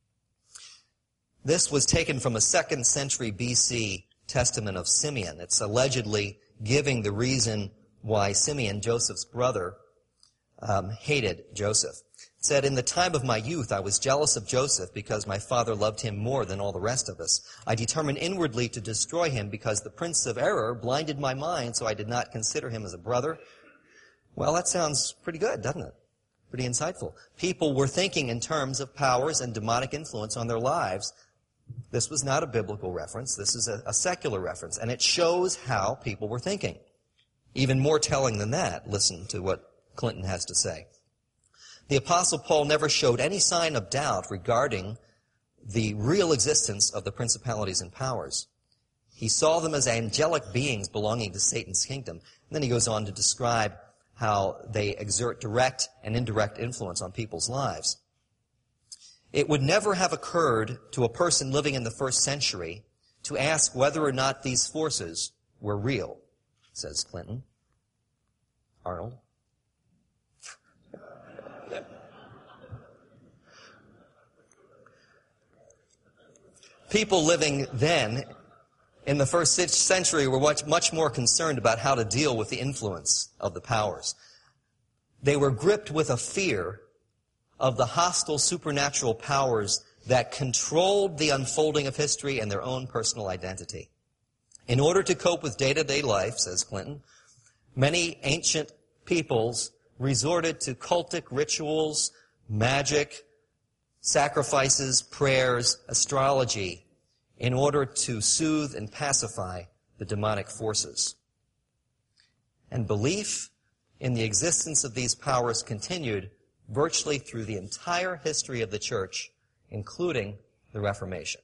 This was taken from a 2nd century BC testament of Simeon. It's allegedly giving the reason why Simeon, Joseph's brother, hated Joseph. It said, in the time of my youth, I was jealous of Joseph because my father loved him more than all the rest of us. I determined inwardly to destroy him because the prince of error blinded my mind, so I did not consider him as a brother. Well, that sounds pretty good, doesn't it? Pretty insightful. People were thinking in terms of powers and demonic influence on their lives. This was not a biblical reference. This is a secular reference, and it shows how people were thinking. Even more telling than that, listen to what Clinton has to say. The Apostle Paul never showed any sign of doubt regarding the real existence of the principalities and powers. He saw them as angelic beings belonging to Satan's kingdom. And then he goes on to describe how they exert direct and indirect influence on people's lives. It would never have occurred to a person living in the 1st century to ask whether or not these forces were real, says Clinton Arnold. People living then in the first century were much more concerned about how to deal with the influence of the powers. They were gripped with a fear of the hostile supernatural powers that controlled the unfolding of history and their own personal identity. In order to cope with day-to-day life, says Clinton, many ancient peoples resorted to cultic rituals, magic, sacrifices, prayers, astrology, in order to soothe and pacify the demonic forces. And belief in the existence of these powers continued virtually through the entire history of the church, including the Reformation.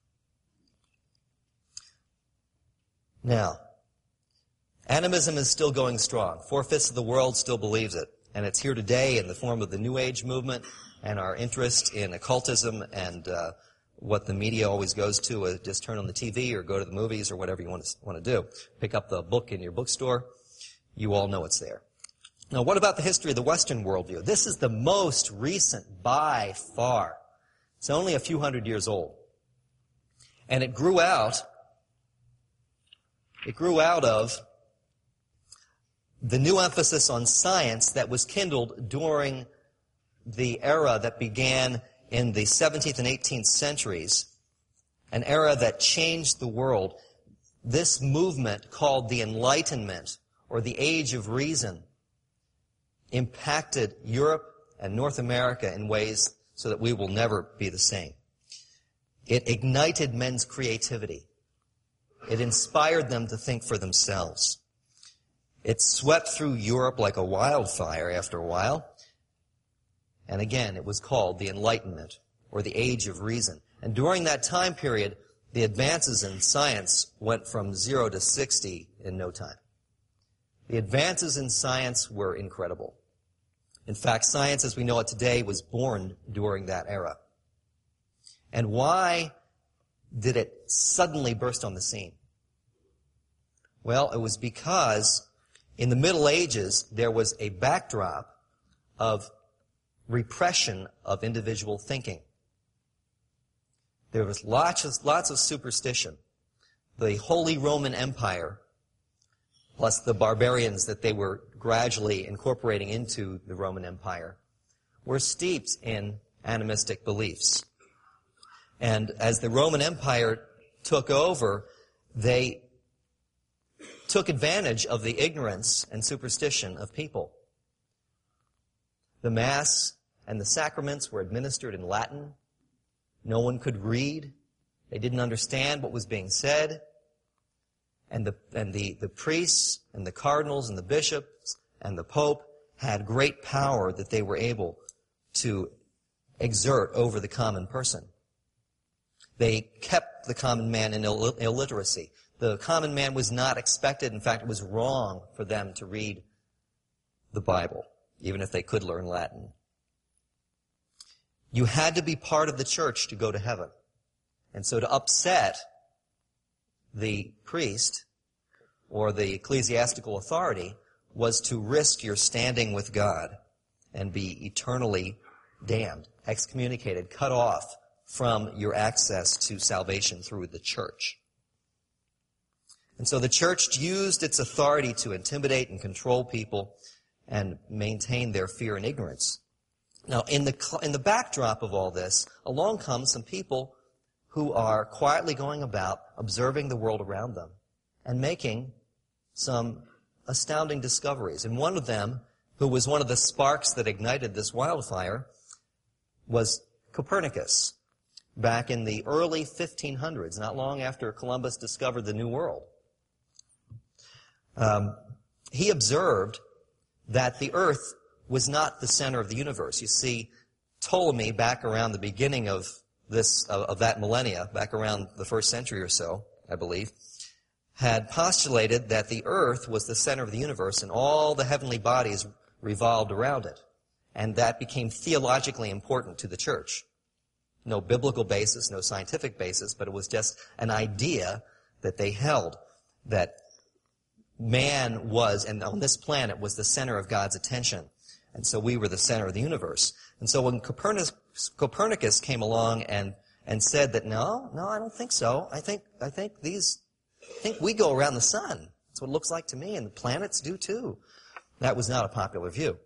Now, animism is still going strong. 4/5 of the world still believes it, and it's here today in the form of the New Age movement and our interest in occultism and what the media always goes to, just turn on the TV or go to the movies or whatever you want to do. Pick up the book in your bookstore. You all know it's there. Now, what about the history of the Western worldview? This is the most recent by far. It's only a few hundred years old. And it grew out of the new emphasis on science that was kindled during the era that began in the 17th and 18th centuries, an era that changed the world. This movement, called the Enlightenment, or the Age of Reason, impacted Europe and North America in ways so that we will never be the same. It ignited men's creativity. It inspired them to think for themselves. It swept through Europe like a wildfire after a while. And again, it was called the Enlightenment, or the Age of Reason. And during that time period, the advances in science went from 0 to 60 in no time. The advances in science were incredible. In fact, science as we know it today was born during that era. And why did it suddenly burst on the scene? Well, it was because in the Middle Ages, there was a backdrop of repression of individual thinking. There was lots of superstition. The Holy Roman Empire, plus the barbarians that they were gradually incorporating into the Roman Empire, were steeped in animistic beliefs. And as the Roman Empire took over, they took advantage of the ignorance and superstition of people. The Mass and the sacraments were administered in Latin. No one could read. They didn't understand what was being said. And the priests and the cardinals and the bishops and the Pope had great power that they were able to exert over the common person. They kept the common man in illiteracy. The common man was not expected. In fact, it was wrong for them to read the Bible, even if they could learn Latin. You had to be part of the church to go to heaven. And so to upset the priest or the ecclesiastical authority was to risk your standing with God and be eternally damned, excommunicated, cut off from your access to salvation through the church. And so the church used its authority to intimidate and control people and maintain their fear and ignorance. Now, in the backdrop of all this, along come some people who are quietly going about observing the world around them and making some astounding discoveries. And one of them, who was one of the sparks that ignited this wildfire, was Copernicus, back in the early 1500s, not long after Columbus discovered the New World. He observed that the earth was not the center of the universe. You see, Ptolemy, back around the beginning of that millennia, back around the first century or so, I believe, had postulated that the earth was the center of the universe and all the heavenly bodies revolved around it. And that became theologically important to the church. No biblical basis, no scientific basis, but it was just an idea that they held, that man was, and on this planet, was the center of God's attention. And so we were the center of the universe. And so when Copernicus came along and said that, no, I don't think so. I think these think we go around the sun. That's what it looks like to me, and the planets do too. That was not a popular view.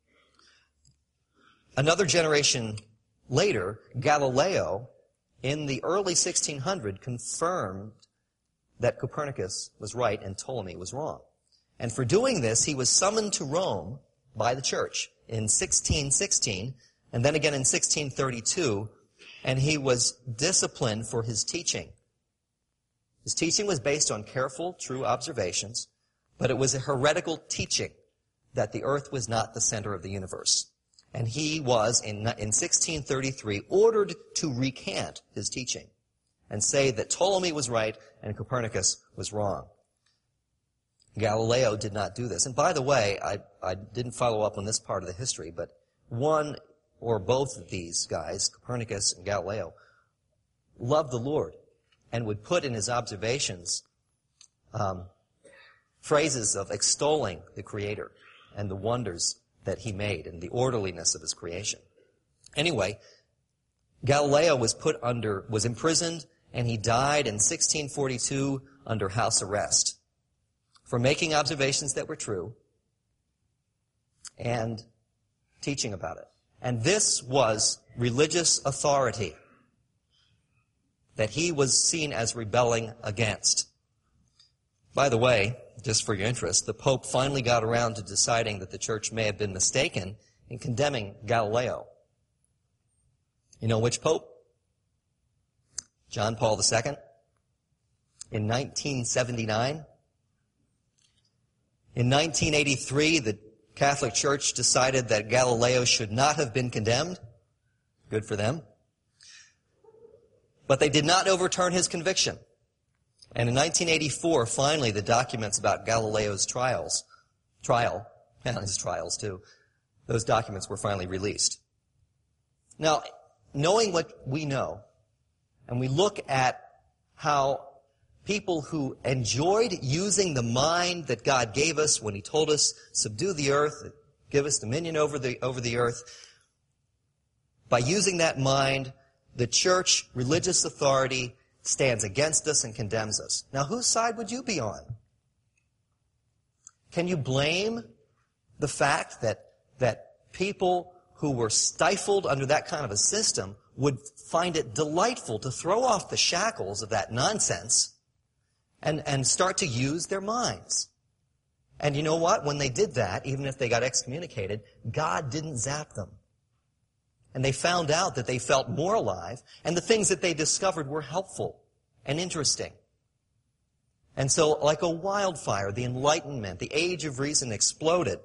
Another generation later, Galileo, in the early 1600s, confirmed that Copernicus was right and Ptolemy was wrong. And for doing this, he was summoned to Rome by the church in 1616, and then again in 1632, and he was disciplined for his teaching. His teaching was based on careful, true observations, but it was a heretical teaching that the earth was not the center of the universe. And he was, in 1633, ordered to recant his teaching and say that Ptolemy was right and Copernicus was wrong. Galileo did not do this. And by the way, I didn't follow up on this part of the history, but one or both of these guys, Copernicus and Galileo, loved the Lord and would put in his observations phrases of extolling the Creator and the wonders that he made and the orderliness of his creation. Anyway, Galileo was imprisoned, and he died in 1642 under house arrest for making observations that were true and teaching about it. And this was religious authority that he was seen as rebelling against. By the way, just for your interest, the Pope finally got around to deciding that the church may have been mistaken in condemning Galileo. You know which Pope? John Paul II. In 1979. In 1983, the Catholic Church decided that Galileo should not have been condemned. Good for them. But they did not overturn his conviction. And in 1984, finally, the documents about Galileo's trial, and his trials too, those documents were finally released. Now, knowing what we know, and we look at how people who enjoyed using the mind that God gave us when He told us, subdue the earth, give us dominion over the earth, by using that mind, the church, religious authority, stands against us and condemns us. Now, whose side would you be on? Can you blame the fact that people who were stifled under that kind of a system would find it delightful to throw off the shackles of that nonsense and start to use their minds? And you know what? When they did that, even if they got excommunicated, God didn't zap them. And they found out that they felt more alive, and the things that they discovered were helpful and interesting. And so, like a wildfire, the Enlightenment, the age of reason exploded.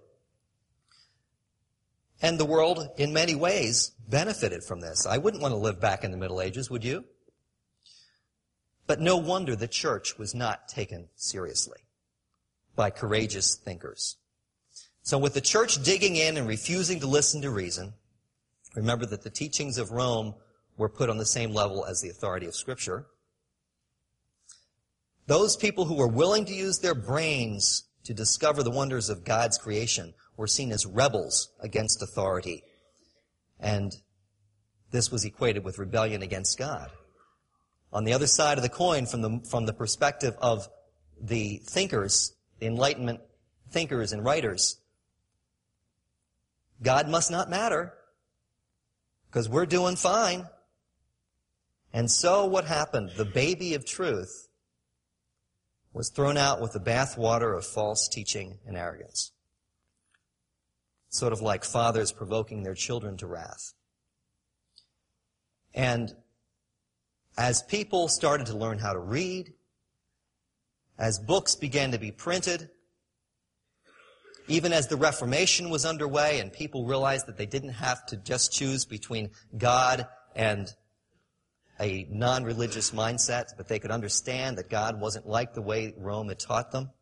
And the world, in many ways, benefited from this. I wouldn't want to live back in the Middle Ages, would you? But no wonder the church was not taken seriously by courageous thinkers. So with the church digging in and refusing to listen to reason, remember that the teachings of Rome were put on the same level as the authority of Scripture. Those people who were willing to use their brains to discover the wonders of God's creation were seen as rebels against authority. And this was equated with rebellion against God. On the other side of the coin, from the perspective of the thinkers, the Enlightenment thinkers and writers, God must not matter, because we're doing fine. And so what happened? The baby of truth was thrown out with the bathwater of false teaching and arrogance. Sort of like fathers provoking their children to wrath. And as people started to learn how to read, as books began to be printed, even as the Reformation was underway and people realized that they didn't have to just choose between God and a non-religious mindset, but they could understand that God wasn't like the way Rome had taught them.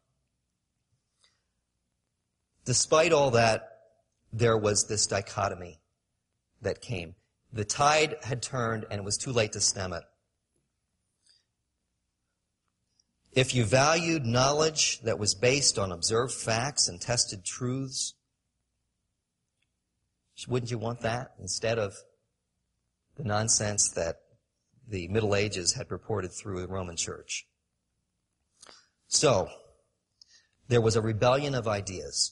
Despite all that, there was this dichotomy that came. The tide had turned and it was too late to stem it. If you valued knowledge that was based on observed facts and tested truths, wouldn't you want that instead of the nonsense that the Middle Ages had purported through the Roman Church? So, there was a rebellion of ideas.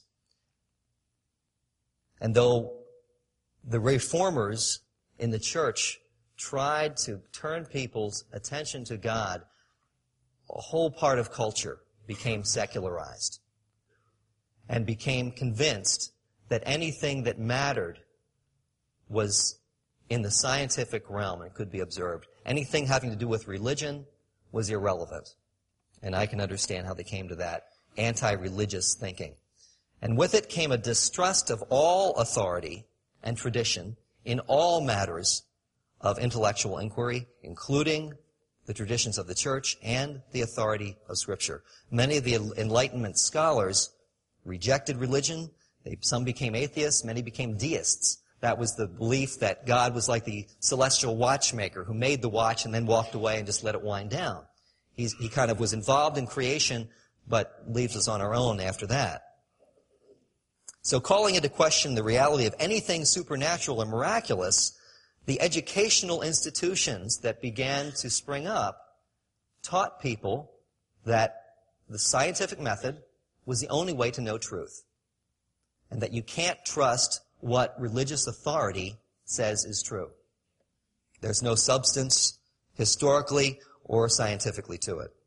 And though the reformers in the church tried to turn people's attention to God, a whole part of culture became secularized and became convinced that anything that mattered was in the scientific realm and could be observed. Anything having to do with religion was irrelevant. And I can understand how they came to that anti-religious thinking. And with it came a distrust of all authority and tradition in all matters of intellectual inquiry, including the traditions of the church and the authority of Scripture. Many of the Enlightenment scholars rejected religion. Some became atheists, many became deists. That was the belief that God was like the celestial watchmaker who made the watch and then walked away and just let it wind down. He kind of was involved in creation, but leaves us on our own after that. So calling into question the reality of anything supernatural or miraculous, the educational institutions that began to spring up taught people that the scientific method was the only way to know truth, and that you can't trust what religious authority says is true. There's no substance historically or scientifically to it.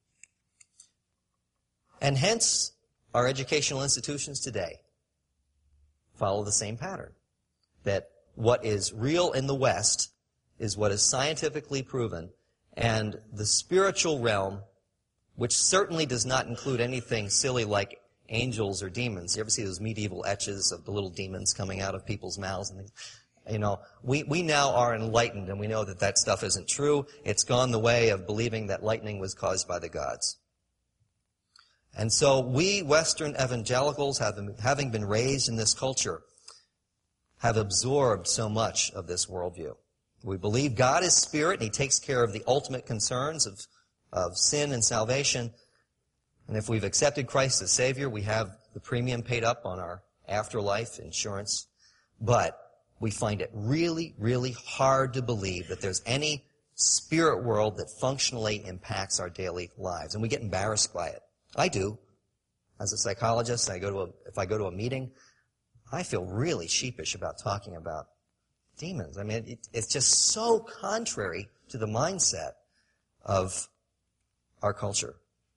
And hence, our educational institutions today follow the same pattern, that what is real in the West is what is scientifically proven, and the spiritual realm, which certainly does not include anything silly like angels or demons. You ever see those medieval etches of the little demons coming out of people's mouths and things? You know, we now are enlightened, and we know that that stuff isn't true. It's gone the way of believing that lightning was caused by the gods. And so we Western evangelicals, having been raised in this culture, have absorbed so much of this worldview. We believe God is spirit, and He takes care of the ultimate concerns of sin and salvation. And if we've accepted Christ as Savior, we have the premium paid up on our afterlife insurance. But we find it really, really hard to believe that there's any spirit world that functionally impacts our daily lives. And we get embarrassed by it. I do. As a psychologist, if I go to a meeting, I feel really sheepish about talking about demons. I mean, it's just so contrary to the mindset of our culture.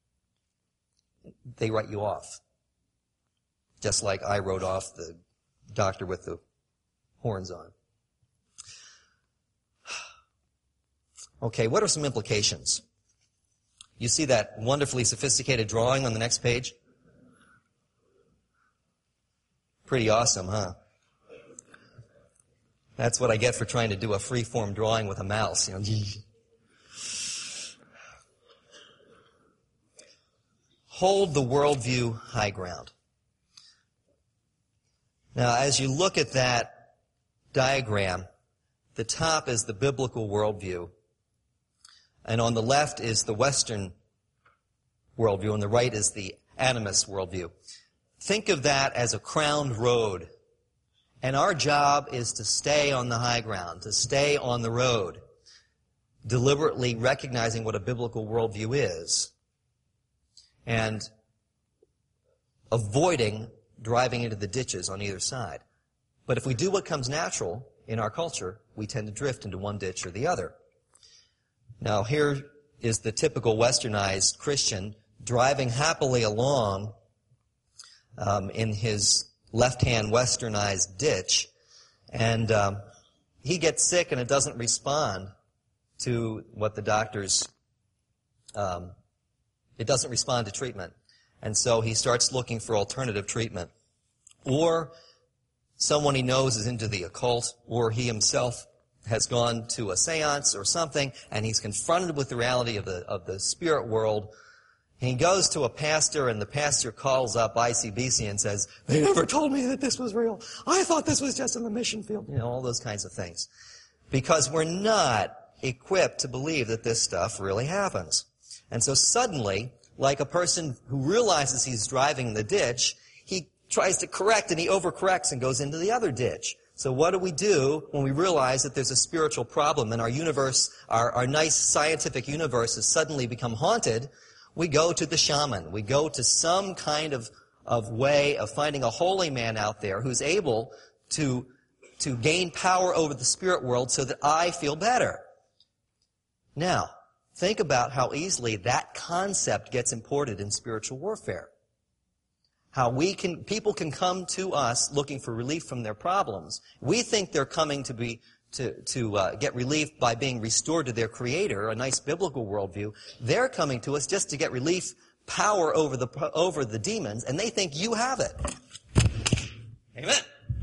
They write you off. Just like I wrote off the doctor with the horns on. Okay, what are some implications? You see that wonderfully sophisticated drawing on the next page? Pretty awesome, huh? That's what I get for trying to do a free-form drawing with a mouse. You know. Hold the worldview high ground. Now, as you look at that diagram, the top is the biblical worldview, and on the left is the Western worldview, and the right is the animist worldview. Think of that as a crowned road, and our job is to stay on the high ground, to stay on the road, deliberately recognizing what a biblical worldview is, and avoiding driving into the ditches on either side. But if we do what comes natural in our culture, we tend to drift into one ditch or the other. Now, here is the typical westernized Christian driving happily along in his left-hand westernized ditch, and he gets sick and it doesn't respond to what the doctors, it doesn't respond to treatment. And so he starts looking for alternative treatment. Or someone he knows is into the occult, or he himself has gone to a seance or something, and he's confronted with the reality of the spirit world. He goes to a pastor, and the pastor calls up ICBC and says, "They never told me that this was real. I thought this was just in the mission field." You know, all those kinds of things. Because we're not equipped to believe that this stuff really happens. And so suddenly, like a person who realizes he's driving in the ditch, he tries to correct and he overcorrects and goes into the other ditch. So what do we do when we realize that there's a spiritual problem and our universe, our nice scientific universe has suddenly become haunted? We go to the shaman. We go to some kind of way of finding a holy man out there who's able to gain power over the spirit world so that I feel better. Now, think about how easily that concept gets imported in spiritual warfare. How people can come to us looking for relief from their problems. We think they're coming to get relief by being restored to their Creator, a nice biblical worldview. They're coming to us just to get relief, power over the demons, and they think you have it. Amen.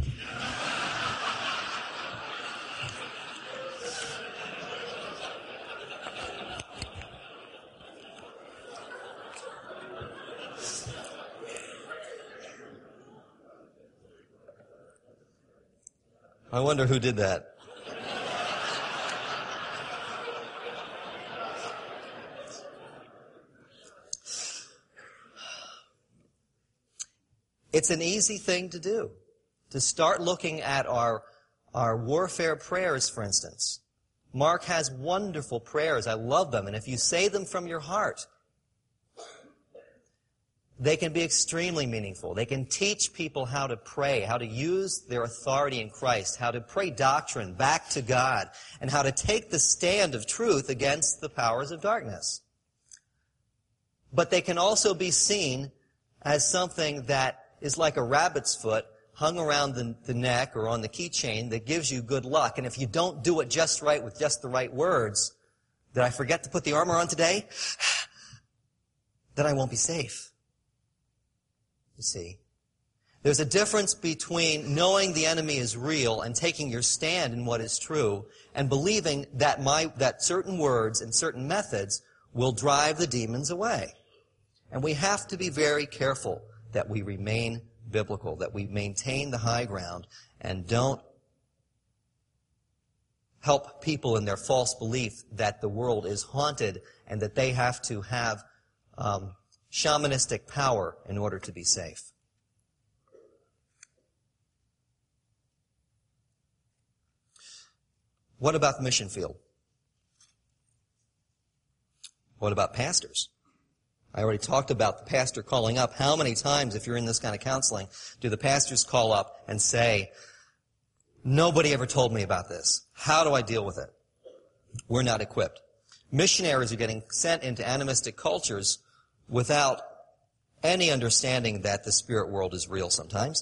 I wonder who did that. It's an easy thing to do, to start looking at our warfare prayers, for instance. Mark has wonderful prayers. I love them. And if you say them from your heart, they can be extremely meaningful. They can teach people how to pray, how to use their authority in Christ, how to pray doctrine back to God, and how to take the stand of truth against the powers of darkness. But they can also be seen as something that is like a rabbit's foot hung around the neck or on the keychain that gives you good luck. And if you don't do it just right with just the right words, did I forget to put the armor on today? Then I won't be safe. You see, there's a difference between knowing the enemy is real and taking your stand in what is true and believing that certain words and certain methods will drive the demons away. And we have to be very careful that we remain biblical, that we maintain the high ground and don't help people in their false belief that the world is haunted and that they have to have shamanistic power in order to be safe. What about the mission field? What about pastors? I already talked about the pastor calling up. How many times, if you're in this kind of counseling, do the pastors call up and say, nobody ever told me about this. How do I deal with it? We're not equipped. Missionaries are getting sent into animistic cultures without any understanding that the spirit world is real sometimes.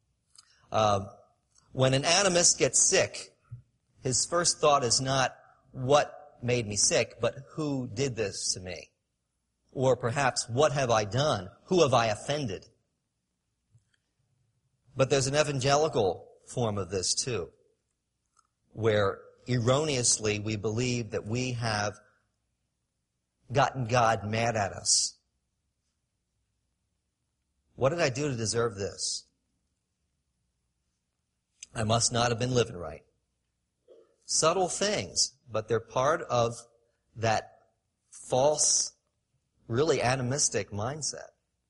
When an animist gets sick, his first thought is not, what made me sick, but who did this to me? Or perhaps, what have I done? Who have I offended? But there's an evangelical form of this too, where erroneously we believe that we have gotten God mad at us. What did I do to deserve this? I must not have been living right. Subtle things, but they're part of that false, really animistic mindset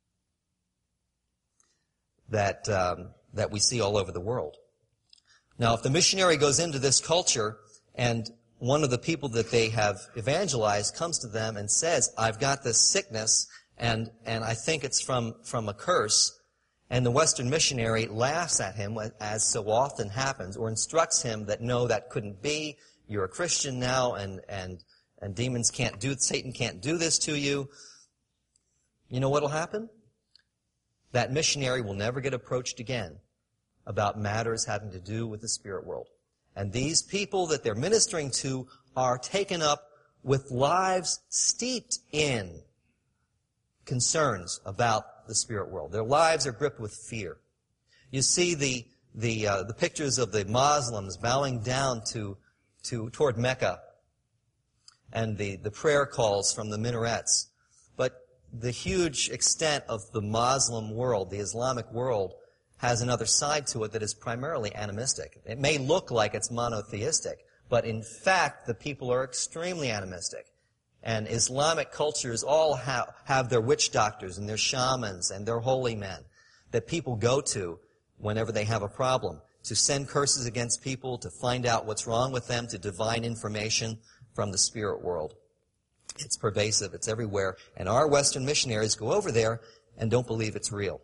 that we see all over the world. Now, if the missionary goes into this culture and one of the people that they have evangelized comes to them and says, I've got this sickness and I think it's from a curse, and the Western missionary laughs at him, as so often happens, or instructs him that no, that couldn't be, you're a Christian now, and demons can't do, Satan can't do this to you. You know what'll happen? That missionary will never get approached again about matters having to do with the spirit world. And these people that they're ministering to are taken up with lives steeped in concerns about the spirit world. Their lives are gripped with fear. You see the pictures of the Muslims bowing down toward Mecca and the prayer calls from the minarets. But the huge extent of the Muslim world, the Islamic world, has another side to it that is primarily animistic. It may look like it's monotheistic, but in fact the people are extremely animistic. And Islamic cultures all have their witch doctors and their shamans and their holy men that people go to whenever they have a problem, to send curses against people, to find out what's wrong with them, to divine information from the spirit world. It's pervasive. It's everywhere. And our Western missionaries go over there and don't believe it's real.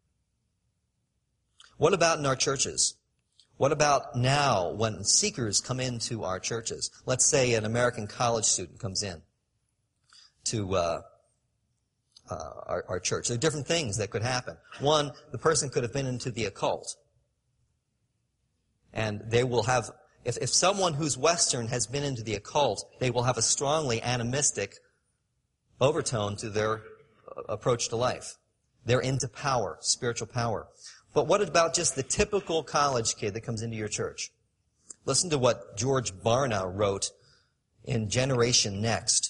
What about in our churches? What about now when seekers come into our churches? Let's say an American college student comes in to our church. There are different things that could happen. One, the person could have been into the occult. And they will have, if someone who's Western has been into the occult, they will have a strongly animistic overtone to their approach to life. They're into power, spiritual power. But what about just the typical college kid that comes into your church? Listen to what George Barna wrote in Generation Next.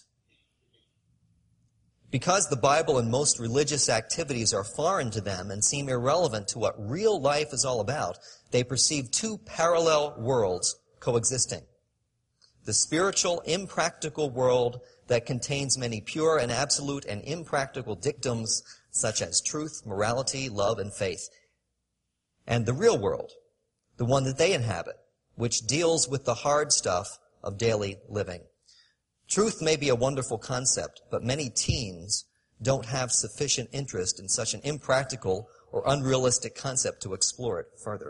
Because the Bible and most religious activities are foreign to them and seem irrelevant to what real life is all about, they perceive two parallel worlds coexisting. The spiritual, impractical world that contains many pure and absolute and impractical dictums such as truth, morality, love, and faith. And the real world, the one that they inhabit, which deals with the hard stuff of daily living. Truth may be a wonderful concept, but many teens don't have sufficient interest in such an impractical or unrealistic concept to explore it further.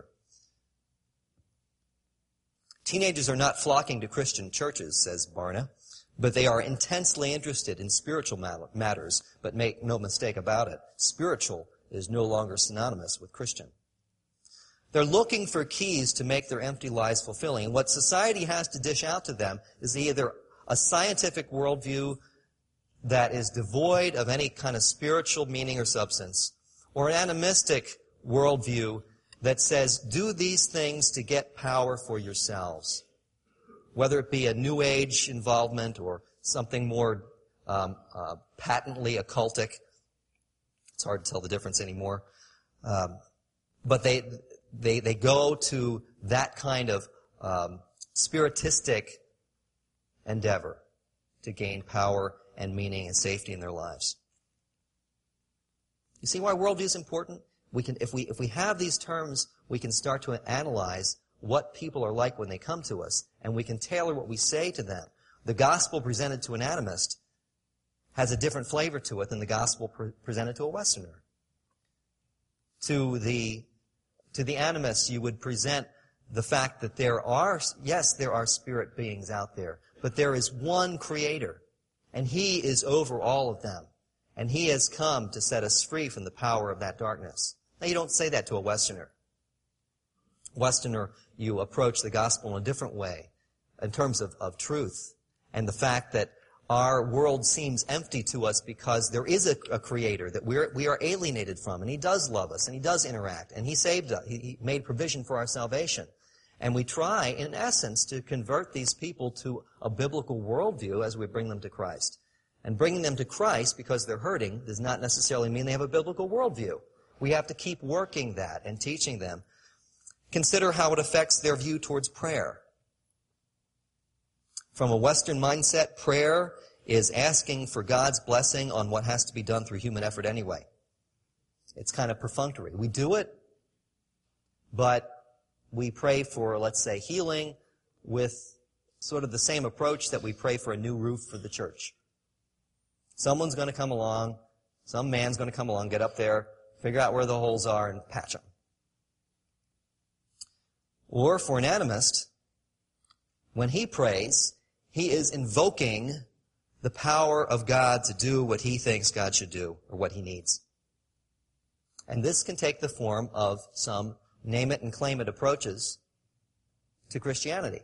Teenagers are not flocking to Christian churches, says Barna, but they are intensely interested in spiritual matters. But make no mistake about it, spiritual is no longer synonymous with Christian. They're looking for keys to make their empty lives fulfilling. And what society has to dish out to them is either a scientific worldview that is devoid of any kind of spiritual meaning or substance, or an animistic worldview that says, do these things to get power for yourselves. Whether it be a New Age involvement or something more patently occultic. It's hard to tell the difference anymore. But they go to that kind of spiritistic endeavor to gain power and meaning and safety in their lives. You see why worldview is important? If we have these terms, we can start to analyze what people are like when they come to us, and we can tailor what we say to them. The gospel presented to an animist has a different flavor to it than the gospel presented to a Westerner. To the animist, you would present the fact that there are spirit beings out there, but there is one Creator, and He is over all of them, and He has come to set us free from the power of that darkness. Now, you don't say that to a Westerner. Westerner, you approach the gospel in a different way in terms of truth and the fact that our world seems empty to us because there is a Creator that we are alienated from, and He does love us, and He does interact, and He saved us. He made provision for our salvation. And we try, in essence, to convert these people to a biblical worldview as we bring them to Christ. And bringing them to Christ because they're hurting does not necessarily mean they have a biblical worldview. We have to keep working that and teaching them. Consider how it affects their view towards prayer. From a Western mindset, prayer is asking for God's blessing on what has to be done through human effort anyway. It's kind of perfunctory. We do it, but we pray for, let's say, healing with sort of the same approach that we pray for a new roof for the church. Someone's going to come along, some man's going to come along, get up there, figure out where the holes are, and patch them. Or for an animist, when he prays, he is invoking the power of God to do what he thinks God should do, or what he needs. And this can take the form of some name it and claim it approaches to Christianity.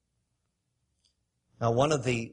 Now, one of the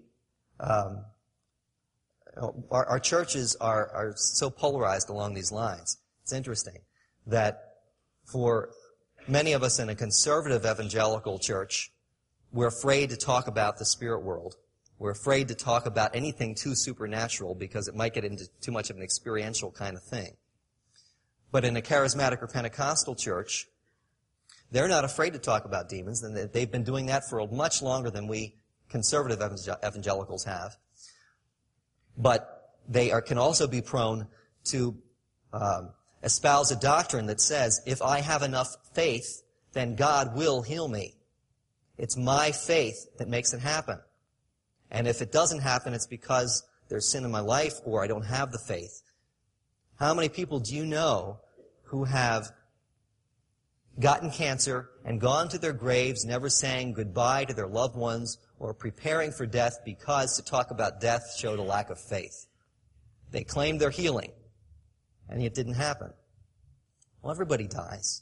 our churches are so polarized along these lines. It's interesting that for many of us in a conservative evangelical church, we're afraid to talk about the spirit world. We're afraid to talk about anything too supernatural because it might get into too much of an experiential kind of thing. But in a charismatic or Pentecostal church, they're not afraid to talk about demons, and they've been doing that for much longer than we conservative evangelicals have. But they can also be prone to espouse a doctrine that says, if I have enough faith, then God will heal me. It's my faith that makes it happen. And if it doesn't happen, it's because there's sin in my life or I don't have the faith. How many people do you know who have gotten cancer and gone to their graves never saying goodbye to their loved ones or preparing for death because to talk about death showed a lack of faith? They claimed their healing, and it didn't happen. Well, everybody dies.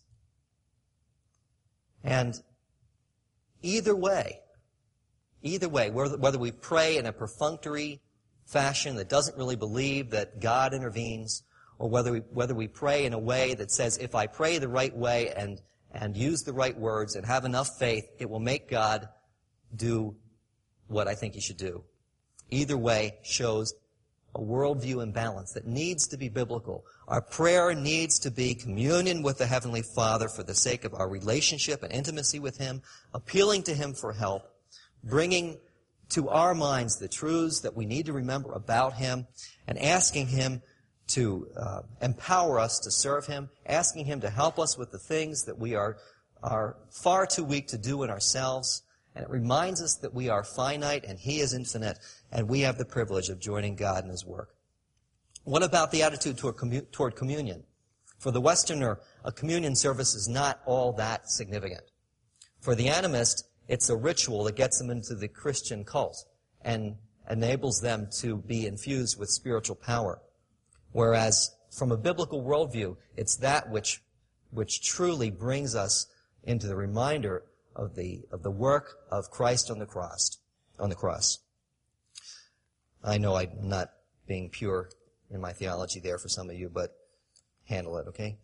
And either way, whether we pray in a perfunctory fashion that doesn't really believe that God intervenes, or whether we pray in a way that says, if I pray the right way and use the right words and have enough faith, it will make God do what I think He should do. Either way shows a worldview imbalance that needs to be biblical. Our prayer needs to be communion with the Heavenly Father for the sake of our relationship and intimacy with Him, appealing to Him for help, bringing to our minds the truths that we need to remember about Him, and asking Him to empower us to serve Him, asking Him to help us with the things that we are far too weak to do in ourselves. And it reminds us that we are finite and He is infinite, and we have the privilege of joining God in His work. What about the attitude toward communion? For the Westerner, a communion service is not all that significant. For the animist, it's a ritual that gets them into the Christian cult and enables them to be infused with spiritual power. Whereas, from a biblical worldview, it's that which truly brings us into the reminder of the work of Christ on the cross. I know I'm not being pure in my theology there for some of you, but handle it, okay?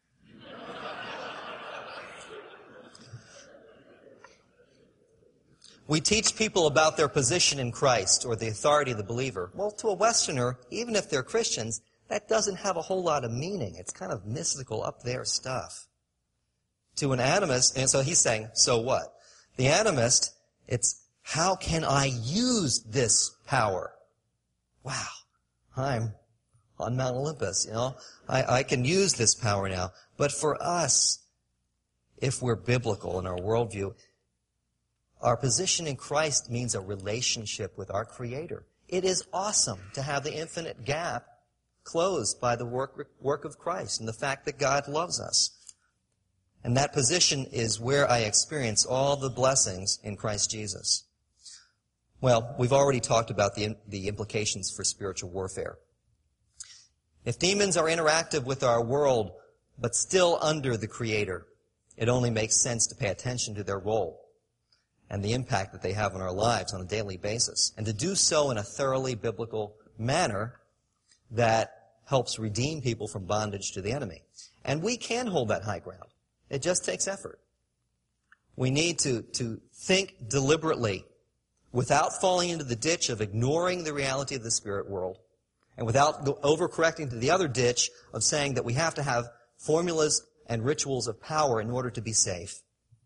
We teach people about their position in Christ or the authority of the believer. Well, to a Westerner, even if they're Christians, that doesn't have a whole lot of meaning. It's kind of mystical up there stuff. To an animist, and so he's saying, so what? The animist, it's, how can I use this power? Wow, I'm on Mount Olympus, you know. I can use this power now. But for us, if we're biblical in our worldview, our position in Christ means a relationship with our Creator. It is awesome to have the infinite gap closed by the work of Christ and the fact that God loves us. And that position is where I experience all the blessings in Christ Jesus. Well, we've already talked about the implications for spiritual warfare. If demons are interactive with our world, but still under the Creator, it only makes sense to pay attention to their role and the impact that they have on our lives on a daily basis, and to do so in a thoroughly biblical manner that helps redeem people from bondage to the enemy. And we can hold that high ground. It just takes effort. We need to think deliberately without falling into the ditch of ignoring the reality of the spirit world, and without overcorrecting to the other ditch of saying that we have to have formulas and rituals of power in order to be safe.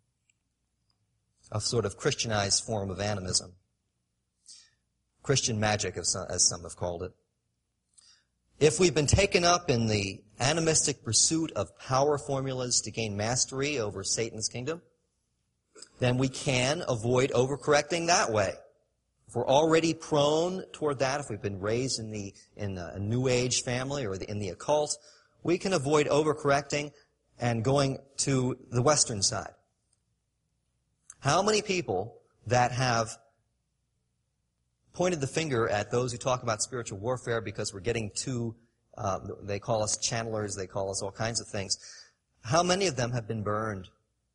A sort of Christianized form of animism. Christian magic, as some have called it. If we've been taken up in the animistic pursuit of power formulas to gain mastery over Satan's kingdom, then we can avoid overcorrecting that way. If we're already prone toward that, if we've been raised in a New Age family or in the occult, we can avoid overcorrecting and going to the Western side. How many people that have pointed the finger at those who talk about spiritual warfare because we're getting too, they call us channelers, they call us all kinds of things. How many of them have been burned?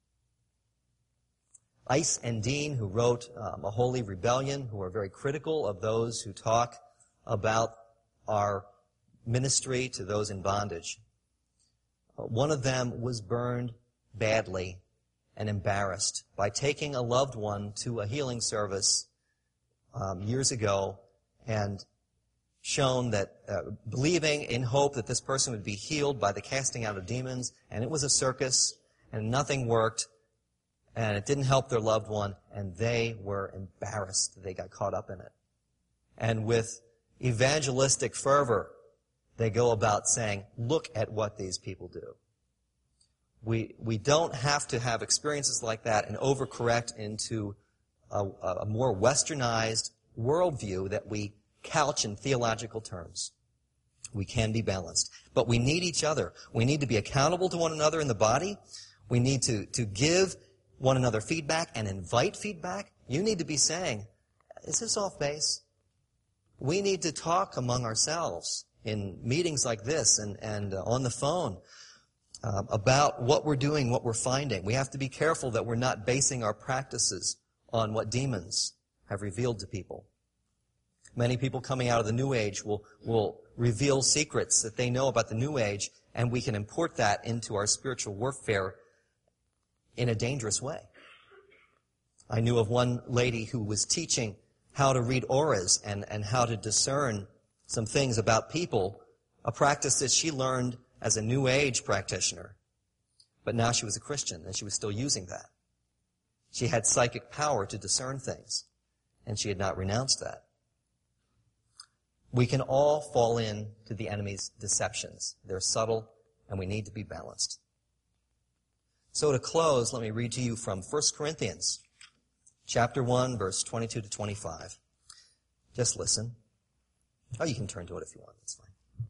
Ice and Dean, who wrote A Holy Rebellion, who are very critical of those who talk about our ministry to those in bondage. One of them was burned badly and embarrassed by taking a loved one to a healing service years ago and shown that, believing in hope that this person would be healed by the casting out of demons, and it was a circus, and nothing worked, and it didn't help their loved one, and they were embarrassed that they got caught up in it. And with evangelistic fervor, they go about saying, look at what these people do. We don't have to have experiences like that and overcorrect into a more westernized worldview that we couch in theological terms. We can be balanced. But we need each other. We need to be accountable to one another in the body. We need to give one another feedback and invite feedback. You need to be saying, is this off base? We need to talk among ourselves in meetings like this and on the phone about what we're doing, what we're finding. We have to be careful that we're not basing our practices on what demons have revealed to people. Many people coming out of the New Age will reveal secrets that they know about the New Age, and we can import that into our spiritual warfare in a dangerous way. I knew of one lady who was teaching how to read auras and how to discern some things about people, a practice that she learned as a New Age practitioner. But now she was a Christian, and she was still using that. She had psychic power to discern things, and she had not renounced that. We can all fall into the enemy's deceptions. They're subtle, and we need to be balanced. So to close, let me read to you from 1 Corinthians, chapter 1, verse 22 to 25. Just listen. Oh, you can turn to it if you want. That's fine.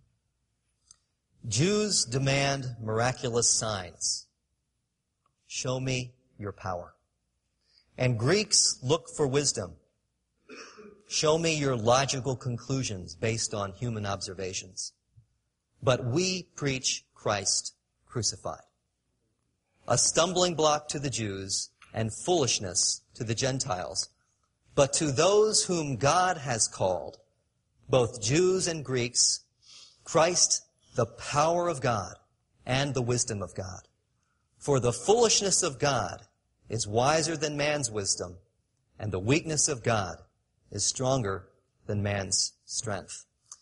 Jews demand miraculous signs. Show me your power. And Greeks look for wisdom. Show me your logical conclusions based on human observations. But we preach Christ crucified, a stumbling block to the Jews and foolishness to the Gentiles. But to those whom God has called, both Jews and Greeks, Christ, the power of God and the wisdom of God. For the foolishness of God is wiser than man's wisdom, and the weakness of God is stronger than man's strength.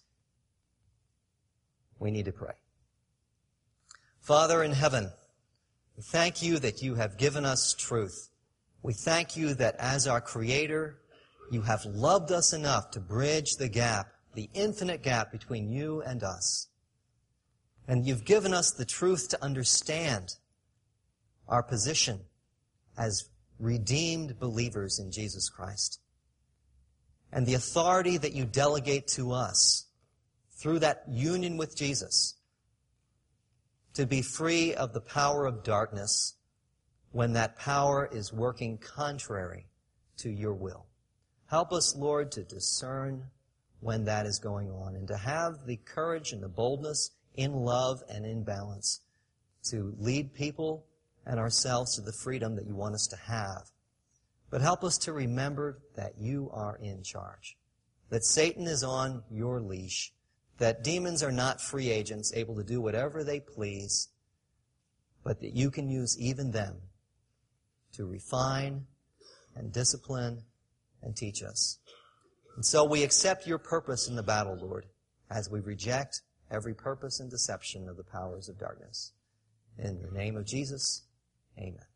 We need to pray. Father in heaven, we thank you that you have given us truth. We thank you that as our Creator, you have loved us enough to bridge the gap, the infinite gap between you and us. And you've given us the truth to understand our position as redeemed believers in Jesus Christ. And the authority that you delegate to us through that union with Jesus to be free of the power of darkness when that power is working contrary to your will. Help us, Lord, to discern when that is going on and to have the courage and the boldness in love and in balance to lead people and ourselves to the freedom that you want us to have. But help us to remember that you are in charge, that Satan is on your leash, that demons are not free agents able to do whatever they please, but that you can use even them to refine and discipline and teach us. And so we accept your purpose in the battle, Lord, as we reject every purpose and deception of the powers of darkness. In the name of Jesus, amen.